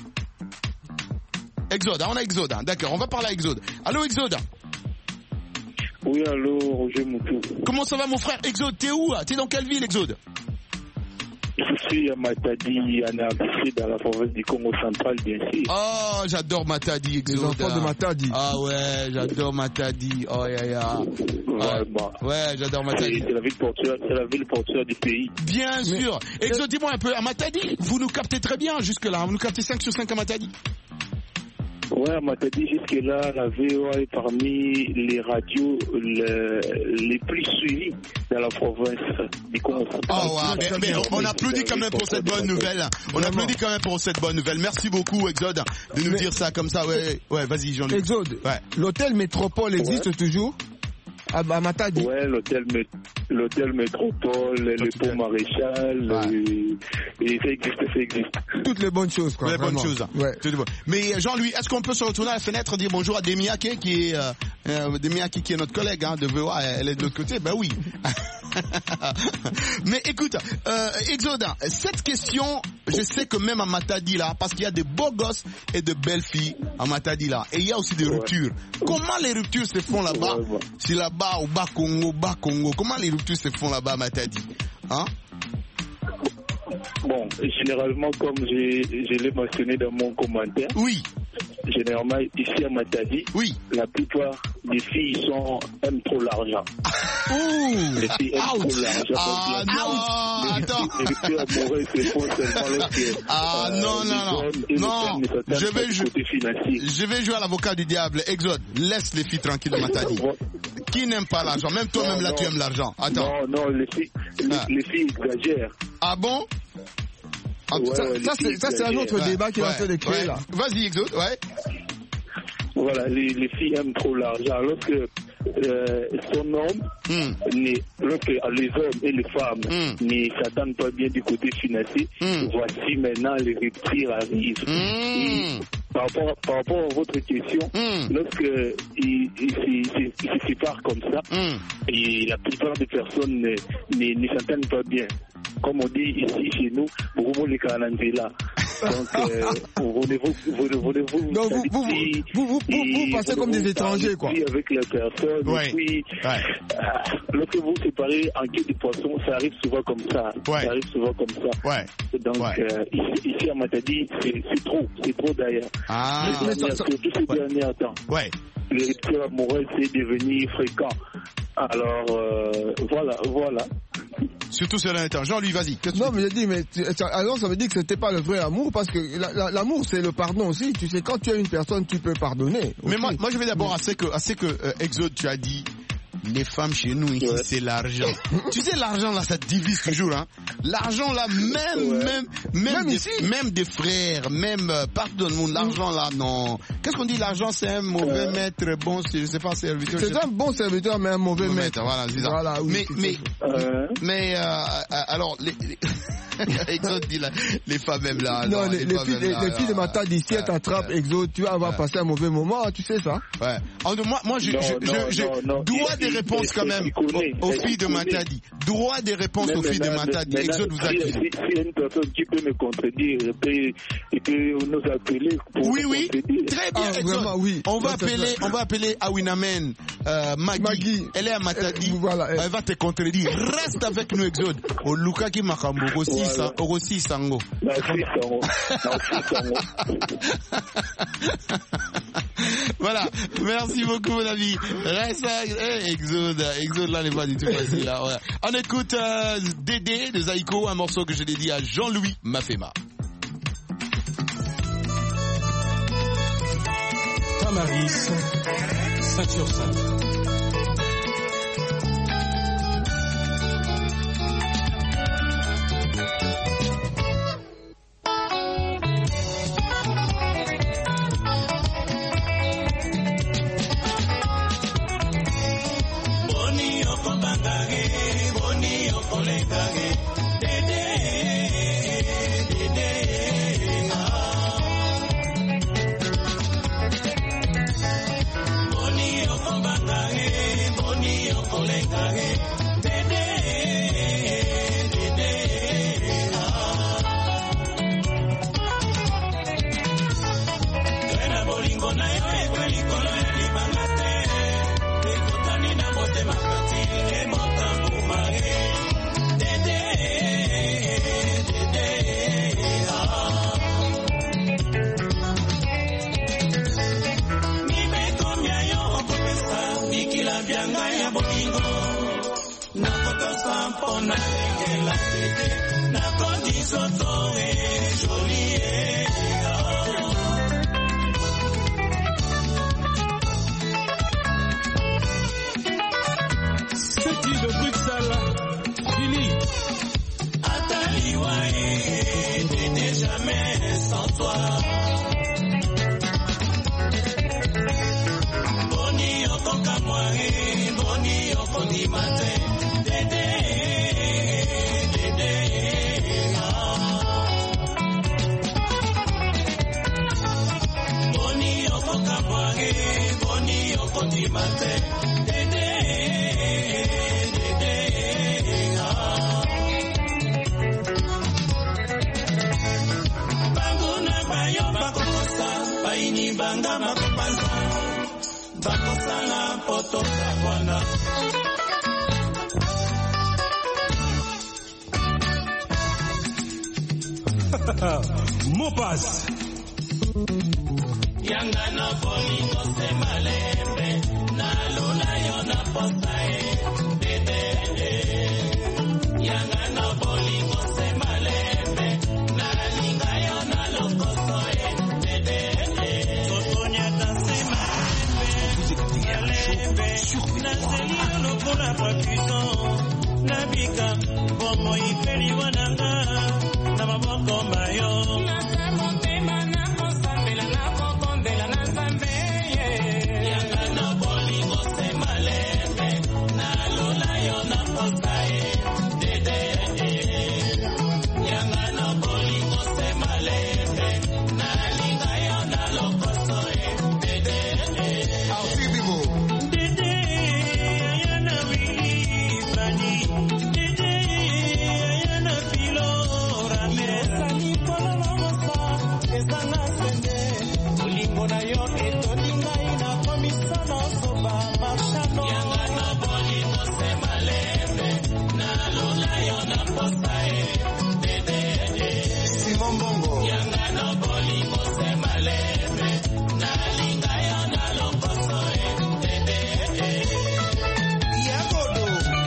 Exode, hein, on a Exode, hein. D'accord, on va parler à Exode. Allô Exode? Oui, allô Roger Moutou. Comment ça va mon frère Exode? T'es où? T'es dans quelle ville Exode? Je suis à Matadi, en R D C, dans la province du Congo central, bien sûr. Oh, j'adore Matadi, Exode. Les enfants de Matadi. Ah ouais, j'adore Matadi. Oh, yeah, yeah. Ouais, bah. Ouais, j'adore Matadi. C'est la ville portuaire, c'est la ville portuaire du pays. Bien Mais sûr. Exode, dis-moi un peu, à Matadi, vous nous captez très bien jusque-là. Vous nous captez cinq sur cinq à Matadi. Ouais, on m'a dit jusque-là, la V O A est parmi les radios le, les plus suivies dans la province du Congo. Oh, ouais, mais, mais on, on applaudit quand même pour cette bonne nouvelle. On applaudit quand même pour cette bonne nouvelle. Merci beaucoup, Exode, de nous mais, dire ça comme ça. Ouais, ouais, vas-y, Jean-Luc. Exode, ouais. L'hôtel Métropole existe ouais. toujours? à, à Matadi. Ouais, l'hôtel, l'hôtel Métropole, le pont Maréchal, ouais. et ça existe, ça existe. Toutes les bonnes choses, quoi. Les bonnes choses. Ouais. Mais Jean-Louis, est-ce qu'on peut se retourner à la fenêtre, dire bonjour à Demiake, qui est, euh, euh, Demiake, qui est notre collègue hein, de V O A, elle est de l'autre côté? Ben oui. Mais écoute, euh, Exode, cette question, je sais que même à Matadi là, parce qu'il y a des beaux gosses et de belles filles à Matadi là, et il y a aussi des ouais. ruptures. Comment les ruptures se font là-bas? Ouais, ouais. C'est là-bas au bas Congo, bas Congo. Comment les ruptures se font là-bas à Matadi? Hein? Bon, généralement, comme je, je l'ai mentionné dans mon commentaire. Oui. Généralement, ici à Matadi, oui. la plupart des filles sont, aiment trop l'argent. Ouh. Les filles aiment Ouch. trop l'argent. Ah non, les, attends. Les ruptures amoureuses se font seulement lorsque... Ah euh, non, non, non. Non, je vais, jou- je vais jouer à l'avocat du diable. Exode, laisse les filles tranquilles à Matadi. Qui n'aime pas l'argent? Même toi-même là, non. Tu aimes l'argent. Attends. Non, non, les filles, les, ah. les filles exagèrent. Ah bon? Ah, ouais, ça, ouais, ça, c'est, ça c'est un autre ouais, débat qui ouais, va se décrire ouais. là. Vas-y, Exode, ouais. Voilà, les, les filles aiment trop l'argent. Lorsque euh, son homme, mm. n'est, lorsque les hommes et les femmes mm. ne s'attendent pas bien du côté financier, mm. voici maintenant les ruptures arrivent. Mm. Et par rapport, par rapport à votre question, mm. lorsque ils il, il, il se séparent comme ça, mm. et la plupart des personnes ne, ne, ne s'entendent pas bien. Comme on dit ici chez nous, beaucoup les Kananzela. Donc, euh, vous, vous, vous, vous, vous, non, vous, vous, vous, vous, vous, vous passez comme des étrangers, quoi. Avec la personne, ouais. et puis, ouais. euh, lorsque vous vous séparez en queue de poisson, ça arrive souvent comme ça. Ouais. Ça arrive souvent comme ça. Ouais. Donc, ouais. Euh, ici, ici à Matadi, c'est, c'est trop, c'est trop d'ailleurs. Ah, les dernières, ça, ça... Surtout ces ouais. derniers temps. Ouais. Les ruptures amoureuses, c'est devenu fréquent. Alors, euh, voilà, voilà. Surtout ces derniers temps. Jean-Louis, vas-y. Non, mais j'ai dit, mais alors ça veut dire que c'était pas le vrai amour, parce que la, la, l'amour, c'est le pardon aussi. Tu sais, quand tu as une personne, tu peux pardonner. Mais moi, moi, je vais d'abord à ce que, à ce que euh, Exode, tu as dit. Les femmes chez nous ici, ouais. c'est l'argent. Tu sais, l'argent là, ça divise toujours. Hein. L'argent là, même, ouais. même, même, même, des, ici. même des frères, même euh, partout dans le monde, l'argent là, non. Qu'est-ce qu'on dit? L'argent, c'est un mauvais ouais. maître, bon, c'est, je sais pas, serviteur. C'est un bon serviteur, mais un mauvais maître. maître. Voilà, c'est ça. Voilà, oui, mais, mais, euh... mais, euh, alors, les, les... Exode dit là, les femmes même là. Non, non les, les, filles, les, là, les filles de Matadi, d'ici, elles t'attrapent, Exode, tu vas avoir passé un mauvais moment, tu sais ça? Ouais. Alors, moi, moi, je, non, je, non, je, non, je non, dois non, des il, réponses il, quand même connaît, aux, aux filles de Matadi. Droit des réponses mais aux filles maintenant, de Matadi. Exode vous a dit. Si il y a une personne qui peut me contredire, il peut, il peut nous appeler pour oui, nous oui. contredire. Très bien, ah, Exode. Vraiment, oui. On va ouais, appeler, on va appeler Awinamen, euh, Maggie. Maggie. Elle est à Matadi. Elle, voilà, elle... elle va te contredire. Reste avec nous, Exode. Au Luka qui Makambo, au Rossi Sango. Voilà, merci beaucoup mon ami. Reste hey, Exode, Exode là n'est pas du tout facile là. Ouais. On écoute euh, Dédé de Zaïko, un morceau que je dédie à Jean-Louis Mafema. Tamaris, cinq sur cinq. Boni, on compte à moi, boni okondi mate dede dede boni okoka bwage boni okondi mate dede dede banguna bayo bakosa baini banga makopanza bakosala poto kabwana Mopas yanga na bolingo se malembe na luna yo na posae dede yanga na bolingo se malembe na linga yo na lokosoe dede totonya ta se malembe yalembe na selio lokola papito na bika bomo iferi wananga na maboko mayo na motema na kosambela na kokondela na zambe yanga na bolingo se malembe na lola yo na posae dede yanga na bolingo se malembe na linga yo na lokosoe dede ausibibo dede yana wili bani dede yana filo esani kololo mosa ezanga sende olingo na yo etoningai na komisano soba marshano yanga na bolingo se malembe na lola yo na posae dede Simon Bongo yanga na bolingo se malembe na linga yo na lokosoe dede yagodo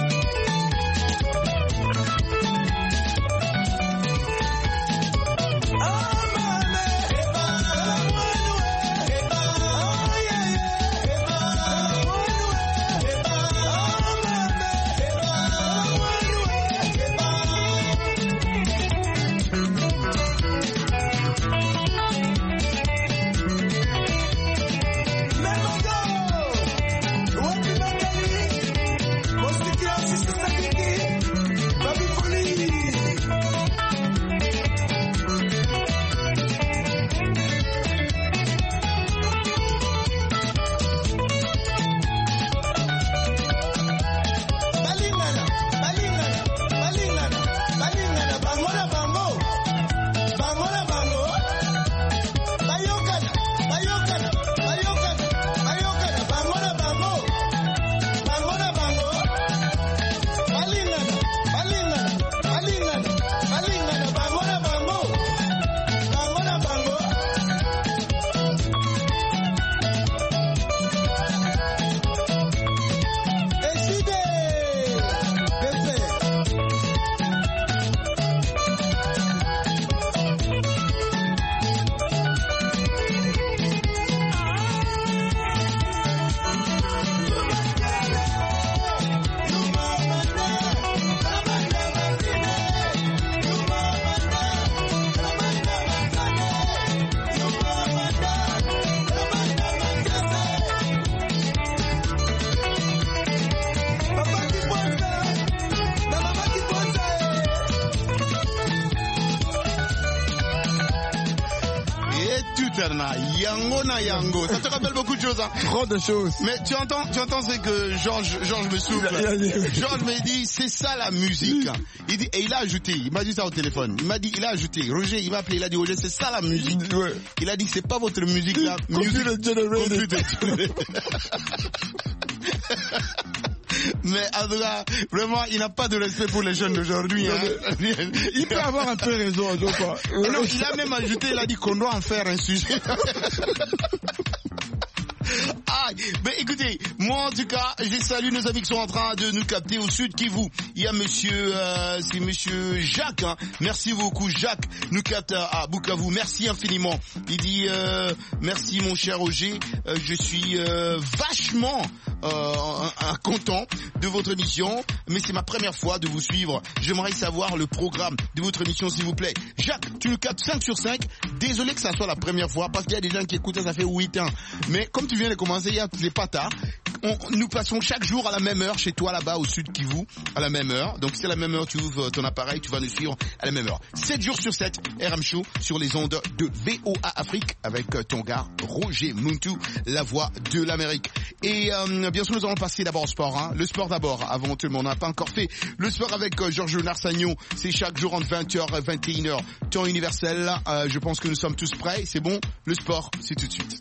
Yango na yango, ça te rappelle beaucoup de choses, hein? Trop de choses. Mais tu entends, tu entends ce que Georges, Georges me souffle. Georges me dit, c'est ça la musique. Il dit, et il a ajouté, il m'a dit ça au téléphone. Il m'a dit, il a ajouté. Roger, il m'a appelé, il a dit, Roger, c'est ça la musique. Ouais. Il a dit, c'est pas votre musique là. Computer generated. Mais en tout cas, vraiment, il n'a pas de respect pour les jeunes d'aujourd'hui. Hein. Il peut avoir un peu raison, je crois. Non, il a même ajouté, il a dit qu'on doit en faire un sujet. Ah, ben écoutez, moi en tout cas, je salue nos amis qui sont en train de nous capter au sud Kivu. Il y a monsieur, euh, c'est monsieur Jacques, hein. Merci beaucoup Jacques, nous capte à Bukavu, merci infiniment. Il dit, euh, merci mon cher Roger, euh, je suis euh, vachement euh, un, un content de votre émission, mais c'est ma première fois de vous suivre. J'aimerais savoir le programme de votre émission s'il vous plaît. Jacques, tu nous captes cinq sur cinq, désolé que ça soit la première fois, parce qu'il y a des gens qui écoutent ça, ça fait huit ans. Mais comme tu viens de commencer, il y a les patas. on, nous passons chaque jour à la même heure chez toi là-bas au sud Kivu, à la même heure. Donc c'est la même heure, tu ouvres ton appareil, tu vas nous suivre à la même heure. sept jours sur sept, R M Show sur les ondes de V O A Afrique avec ton gars Roger Muntu, la voix de l'Amérique. Et euh, bien sûr, nous allons passer d'abord au sport. Hein. Le sport d'abord, avant tout le monde n'a pas encore fait. Le sport avec euh, Georges Narsagnon, c'est chaque jour entre vingt heures et vingt et une heures, temps universel. Euh, je pense que nous sommes tous prêts. C'est bon, le sport, c'est tout de suite.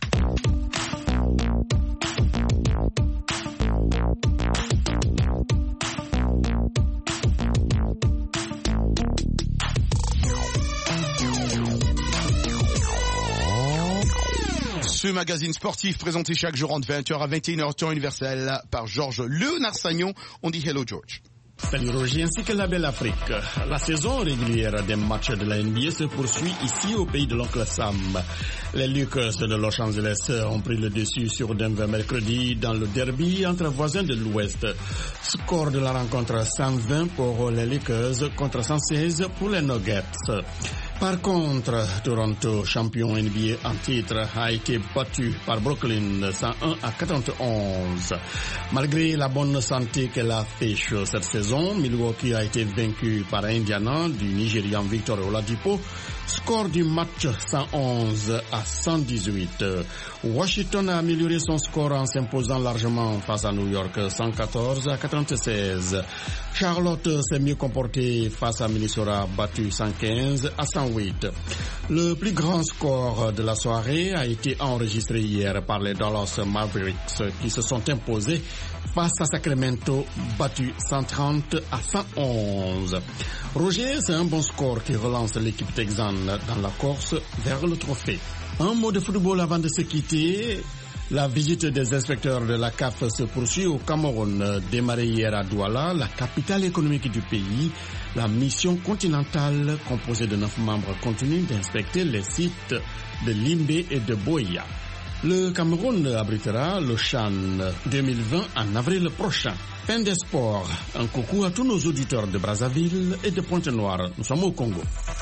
Ce magazine sportif présenté chaque jour entre vingt heures à vingt et une heures, temps universel, par Georges Le Narsagnon. On dit hello George. Salut Roger ainsi que la belle Afrique. La saison régulière des matchs de la N B A se poursuit ici au pays de l'oncle Sam. Les Lakers de Los Angeles ont pris le dessus sur Denver mercredi dans le derby entre voisins de l'Ouest. Score de la rencontre cent vingt pour les Lakers contre cent seize pour les Nuggets. Par contre, Toronto, champion N B A en titre, a été battu par Brooklyn cent un à quatre-vingt-onze. Malgré la bonne santé qu'elle a affiche cette saison, Milwaukee a été vaincu par Indiana du Nigérian Victor Oladipo. Score du match cent onze à cent dix-huit. Washington a amélioré son score en s'imposant largement face à New York cent quatorze à quatre-vingt-seize. Charlotte s'est mieux comportée face à Minnesota, battu cent quinze à cent huit. Le plus grand score de la soirée a été enregistré hier par les Dallas Mavericks qui se sont imposés face à Sacramento, battu cent trente à cent onze. Roger, c'est un bon score qui relance l'équipe texane dans la course vers le trophée. Un mot de football avant de se quitter. La visite des inspecteurs de la C A F se poursuit au Cameroun. Démarrée hier à Douala, la capitale économique du pays, la mission continentale composée de neuf membres continue d'inspecter les sites de Limbé et de Boya. Le Cameroun abritera le Chan deux mille vingt en avril prochain. Fin des sports. Un coucou à tous nos auditeurs de Brazzaville et de Pointe-Noire. Nous sommes au Congo.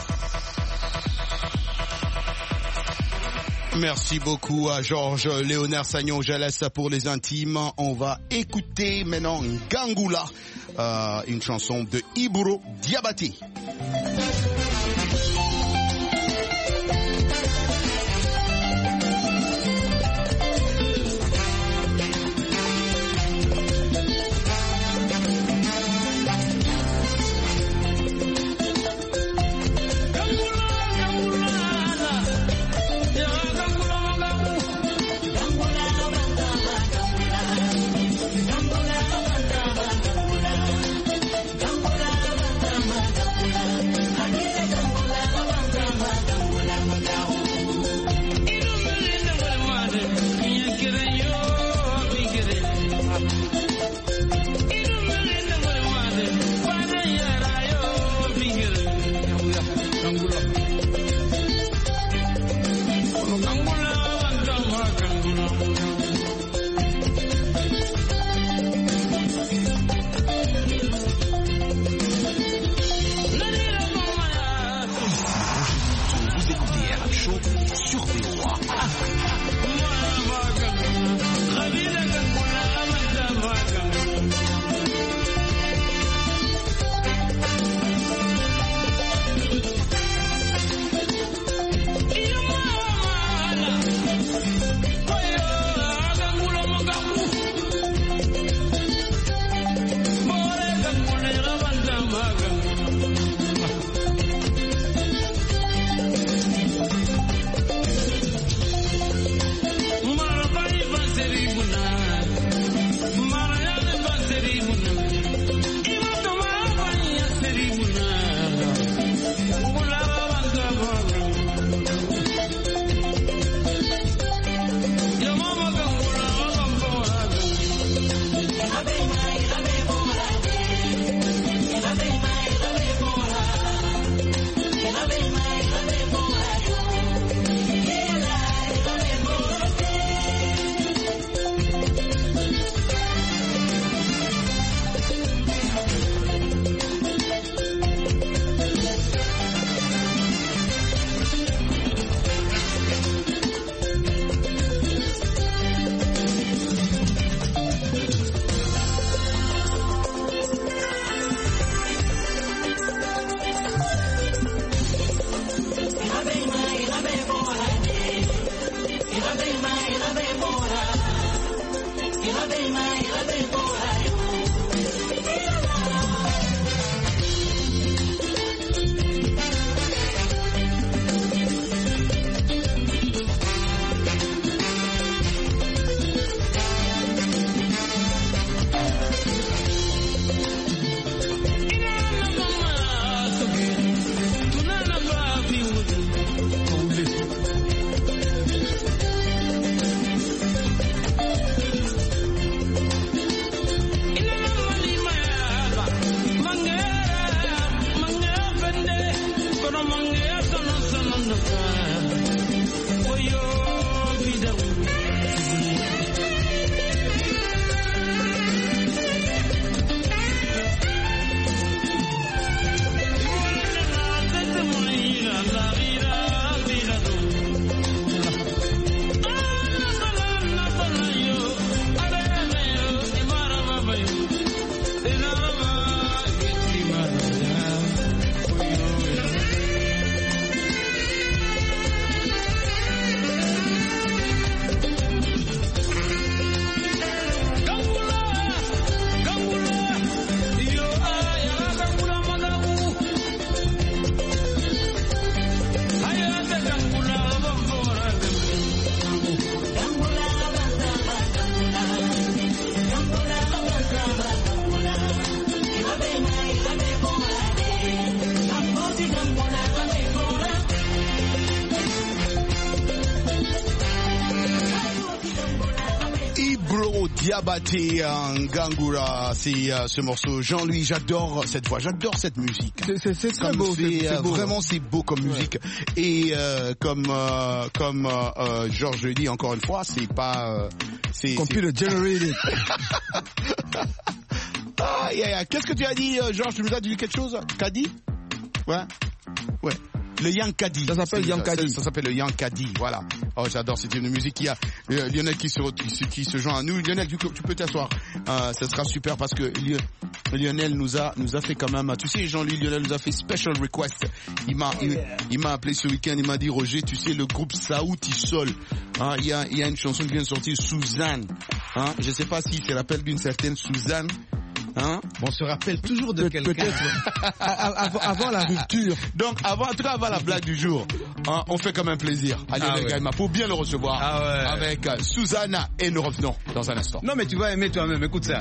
Merci beaucoup à Georges Léonard Sagnon. Je laisse ça pour les intimes. On va écouter maintenant Ngangula, euh, une chanson de Ibro Diabaté. I Diabaté Ngangura, c'est euh, ce morceau. Jean-Louis, j'adore cette voix, j'adore cette musique. C'est, c'est très beau, fait, c'est, c'est beau. Vraiment, c'est beau comme ouais. musique. Et euh, comme euh, comme euh, Georges le dit encore une fois, c'est pas... Euh, c'est, Computer c'est... generated. Ah, yeah, yeah. Qu'est-ce que tu as dit, euh, Georges? Tu nous as dit quelque chose? Kadi? Ouais. Ouais. Le Yankadi. Ça s'appelle Yankadi. Ça, ça s'appelle le Yankadi, voilà. Oh, j'adore cette musique. Il y a euh, Lionel qui se, qui, qui se joint à nous. Lionel, tu, tu peux t'asseoir. Euh, ça sera super parce que Lionel nous a, nous a fait quand même, tu sais, Jean-Louis, Lionel nous a fait special request. Il m'a, oh, yeah. il, il m'a appelé ce week-end, il m'a dit, Roger, tu sais, le groupe Saouti Sol, hein, il y a, il y a une chanson qui vient de sortir, Suzanne, hein. Je sais pas s'il se rappelle d'une certaine Suzanne. Hein? Bon, on se rappelle toujours de quelqu'un. Peut-être avant, avant la rupture. Donc, avant, en tout cas, avant la blague du jour, hein, on fait quand même plaisir à Lionel ah ouais. Gaïma pour bien le recevoir ah ouais. avec euh, Susanna et nous revenons dans un instant. Non, mais tu vas aimer toi-même, écoute ça.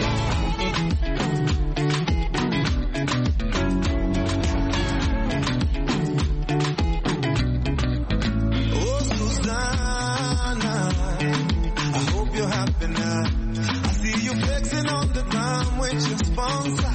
Oh, Susanna, I hope you're happy now. You flexing on the ground with your sponsor,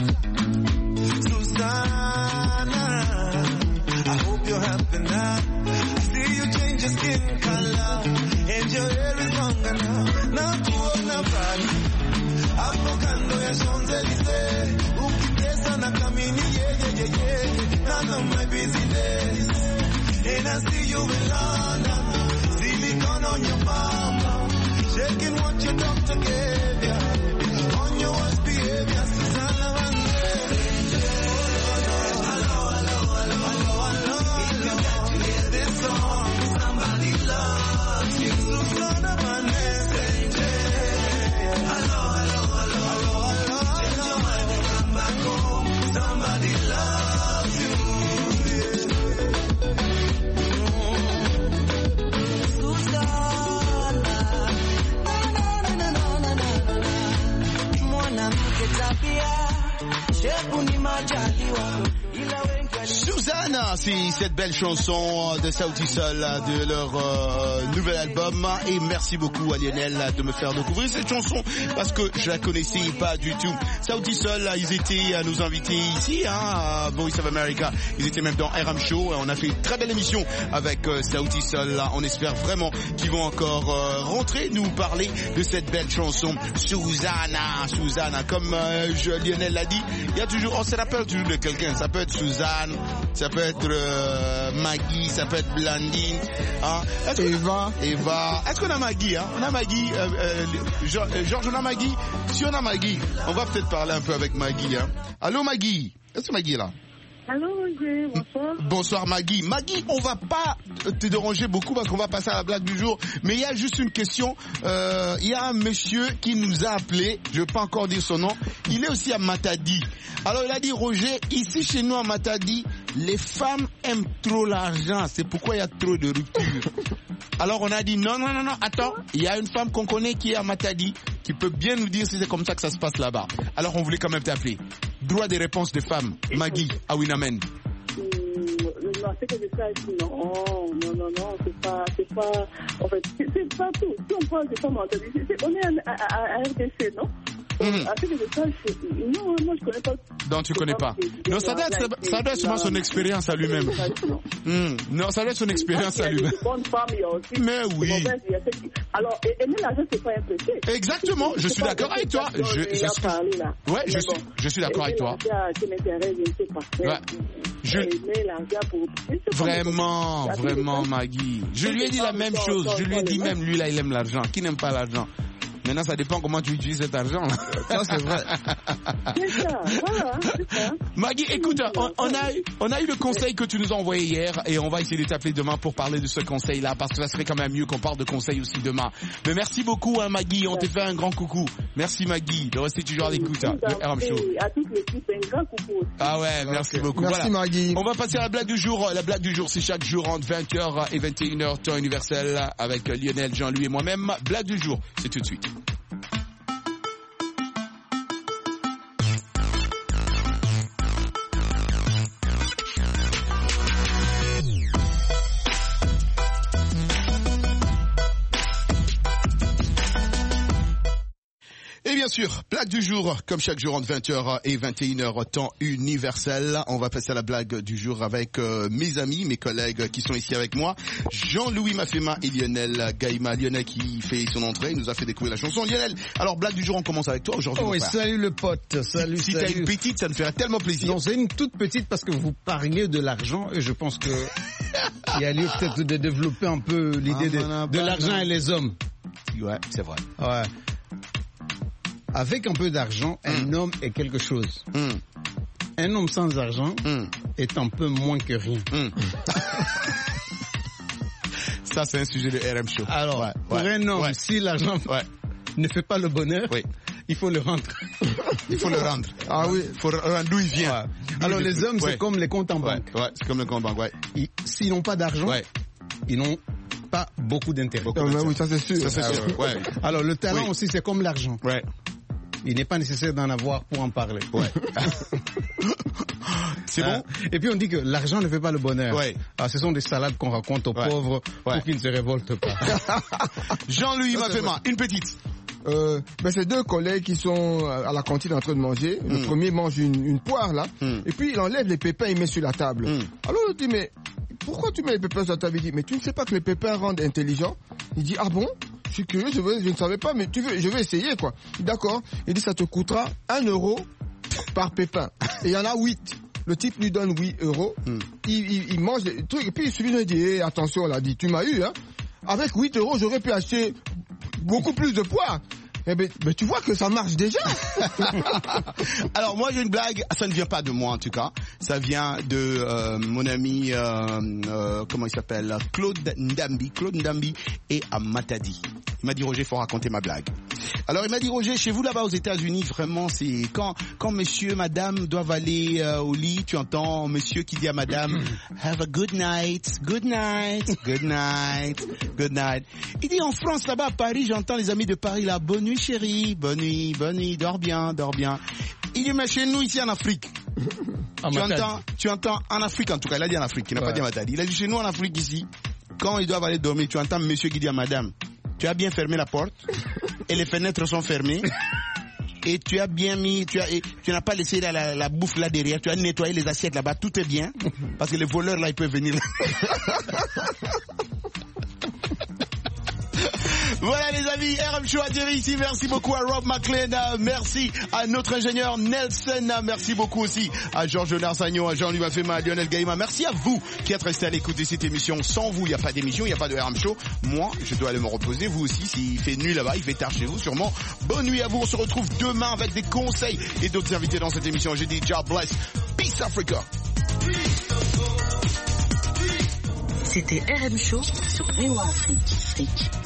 Susanna. I hope you're happy now. I see you change your skin color and your hair is longer now. Now to own a body, avocando ya Champs-Élysées. Ukitesa na kamini, yeah, yeah, yeah, yeah. None of my business. And I see you in London, silicone on your mama, shaking what your doctor gave ya. On your worst behavior, Susanna Van hello, hello, hello, hello, hello. If you got to hear this song, somebody loves you. Susanna Van hello, hello, hello, hello, hello. Change your mind and come back home. Somebody loves you. Susanna, c'est cette belle chanson de Saouti Sol de leur euh, nouvel album. Et merci beaucoup à Lionel de me faire découvrir cette chanson parce que je la connaissais pas du tout. Saouti Sol, ils étaient à nous inviter ici, hein, à Voice of America. Ils étaient même dans R M Show. On a fait une très belle émission avec euh, Saouti Sol. On espère vraiment qu'ils vont encore euh, rentrer nous parler de cette belle chanson Susanna. Susanna, comme euh, je, Lionel l'a dit, il y a toujours, on se rappelle toujours de quelqu'un. Ça peut être Suzanne, ça peut être euh, Maggie, ça peut être Blandine, hein. Est-ce Eva. Eva. Est-ce qu'on a Maggie, hein? On a Maggie, euh, euh, Georges, on a Maggie. Si on a Maggie, on va peut-être parler un peu avec Maggie, hein. Allô Maggie? Est-ce que Maggie est là? Allô, Roger, bonsoir. Bonsoir Maggie. Maggie, on va pas te déranger beaucoup parce qu'on va passer à la blague du jour. Mais il y a juste une question. Euh, il y a un monsieur qui nous a appelé. Je ne vais pas encore dire son nom. Il est aussi à Matadi. Alors il a dit, Roger, ici chez nous à Matadi, les femmes aiment trop l'argent. C'est pourquoi il y a trop de ruptures. Alors on a dit, non, non, non, non, attends. Il y a une femme qu'on connaît qui est à Matadi, qui peut bien nous dire si c'est comme ça que ça se passe là-bas. Alors on voulait quand même t'appeler. Droit des réponses des femmes. Maggie, à Winamen. Non, c'est que je sache, non, non, non, non, c'est pas, c'est pas, en fait, c'est, c'est pas tout. Si on parle de femmes en Tunisie, on est à, à, à R D C, non? Mmh. À ce que je sache, non, moi je connais pas. Non, tu connais pas. Non, ça doit être, ça doit être sûrement son expérience à lui-même. Mmh. Non, ça doit être son expérience à lui-même. Mais oui. Alors, aimer l'argent, c'est pas un péché. Exactement, je suis d'accord avec toi. Je, je suis, ouais, je suis, je suis d'accord avec toi. Qui m'intéresse, je ne sais pas. Ouais. Je... Vraiment, vraiment, Maggie. Je lui ai dit la même chose. Je lui ai dit même, lui là, il aime l'argent. Qui n'aime pas l'argent? Maintenant, ça dépend comment tu utilises cet argent. Ça, c'est vrai. C'est ça, voilà, c'est ça. Maggie, écoute, on, on, a, on a eu le conseil que tu nous as envoyé hier et on va essayer de t'appeler demain pour parler de ce conseil-là parce que ça serait quand même mieux qu'on parle de conseils aussi demain. Mais merci beaucoup, hein, Maggie. On t'a fait un grand coucou. Merci, Maggie, de rester toujours à l'écoute. Hein, de R M Show. À toute l'équipe, un grand coucou. Ah ouais, merci okay. beaucoup. Merci, voilà. Maggie. On va passer à la blague du jour. La blague du jour, c'est chaque jour entre vingt heures et vingt et une heures, temps universel, avec Lionel, Jean-Louis et moi-même. Blague du jour, c'est tout de suite. Et bien sûr, blague du jour, comme chaque jour entre vingt heures et vingt et une heures, temps universel. On va passer à la blague du jour avec euh, mes amis, mes collègues qui sont ici avec moi. Jean-Louis Mafema et Lionel Gaïma. Lionel qui fait son entrée, il nous a fait découvrir la chanson. Lionel, alors blague du jour, on commence avec toi aujourd'hui. Oh oui, salut le pote, salut, Si salut. t'as une petite, ça me ferait tellement plaisir. Non, c'est une toute petite parce que vous parliez de l'argent et je pense que il y a lieu peut-être de développer un peu l'idée de, de l'argent et les hommes. Ouais, c'est vrai. Ouais. Avec un peu d'argent, mm. un homme est quelque chose. Mm. Un homme sans argent mm. est un peu moins que rien. Mm. Ça, c'est un sujet de R M Show. Alors, ouais, pour ouais, un homme, ouais. si l'argent ouais. ne fait pas le bonheur, oui. il faut le rendre. Il faut le rendre. Ah oui, il faut rendre d'où il vient. Ouais. Alors, les hommes, ouais. c'est comme les comptes en ouais. banque. Ouais, c'est comme les comptes en banque, ouais. Ils, s'ils n'ont pas d'argent, ouais. ils n'ont pas beaucoup d'intérêt. Beaucoup d'intérêt. Oui, ça c'est sûr. Ça, c'est ah, sûr. Ouais. Alors, le talent oui. aussi, c'est comme l'argent. Ouais. Il n'est pas nécessaire d'en avoir pour en parler. Ouais. C'est bon. Euh, et puis on dit que l'argent ne fait pas le bonheur. Ouais. Alors, ce sont des salades qu'on raconte aux ouais. pauvres ouais. pour qu'ils ne se révoltent pas. Jean-Louis Mafema, une petite. Euh, ben c'est deux collègues qui sont à la cantine en train de manger. Mm. Le premier mange une, une poire là, mm. et puis il enlève les pépins, il met sur la table. Mm. Alors il dit mais pourquoi tu mets les pépins sur la table? Il dit mais tu ne sais pas que les pépins rendent intelligent? Il dit ah bon? Je suis curieux, je, veux, je ne savais pas, mais tu veux, je vais essayer quoi. D'accord. Il dit ça te coûtera un euro par pépin. Et il y en a huit. Le type lui donne huit euros. Mm. Il, il, il mange les trucs et puis il suffit de dire hey, attention, on l'a dit, tu m'as eu hein. Avec huit euros, j'aurais pu acheter beaucoup plus de poids. Eh ben, ben, tu vois que ça marche déjà. Alors moi j'ai une blague, ça ne vient pas de moi en tout cas, ça vient de euh, mon ami, euh, euh, comment il s'appelle, Claude Ndambi, Claude Ndambi et à Matadi. Il m'a dit Roger, faut raconter ma blague. Alors il m'a dit Roger, chez vous là-bas aux États-Unis, vraiment c'est quand quand monsieur, madame doivent aller euh, au lit, tu entends monsieur qui dit à madame have a good night, good night, good night, good night. Il dit en France là-bas à Paris, j'entends les amis de Paris là, bonne nuit chérie, bonne nuit, bonne nuit, dors bien, dors bien. Il dit mais chez nous ici en Afrique. En tu Matadi. entends, tu entends en Afrique en tout cas, il a dit en Afrique, il n'a ouais. pas dit Matadi. Il a dit chez nous en Afrique ici, quand ils doivent aller dormir, tu entends monsieur qui dit à madame, tu as bien fermé la porte et les fenêtres sont fermées et tu as bien mis, tu as, tu n'as pas laissé la, la, la bouffe là derrière, tu as nettoyé les assiettes là-bas, tout est bien parce que les voleurs là ils peuvent venir. Voilà les amis, R M Show atterri ici. Merci beaucoup à Rob McLean, merci à notre ingénieur Nelson, merci beaucoup aussi à Georges Narsagnon, à Jean-Louis Mafema, à Lionel Gaïma. Merci à vous qui êtes restés à l'écoute de cette émission. Sans vous, il n'y a pas d'émission, il n'y a pas de R M Show. Moi, je dois aller me reposer. Vous aussi, s'il fait nuit là-bas, il fait tard chez vous sûrement. Bonne nuit à vous. On se retrouve demain avec des conseils et d'autres invités dans cette émission. J'ai dit God bless. Peace Africa. C'était R M Show sur V O Afrique.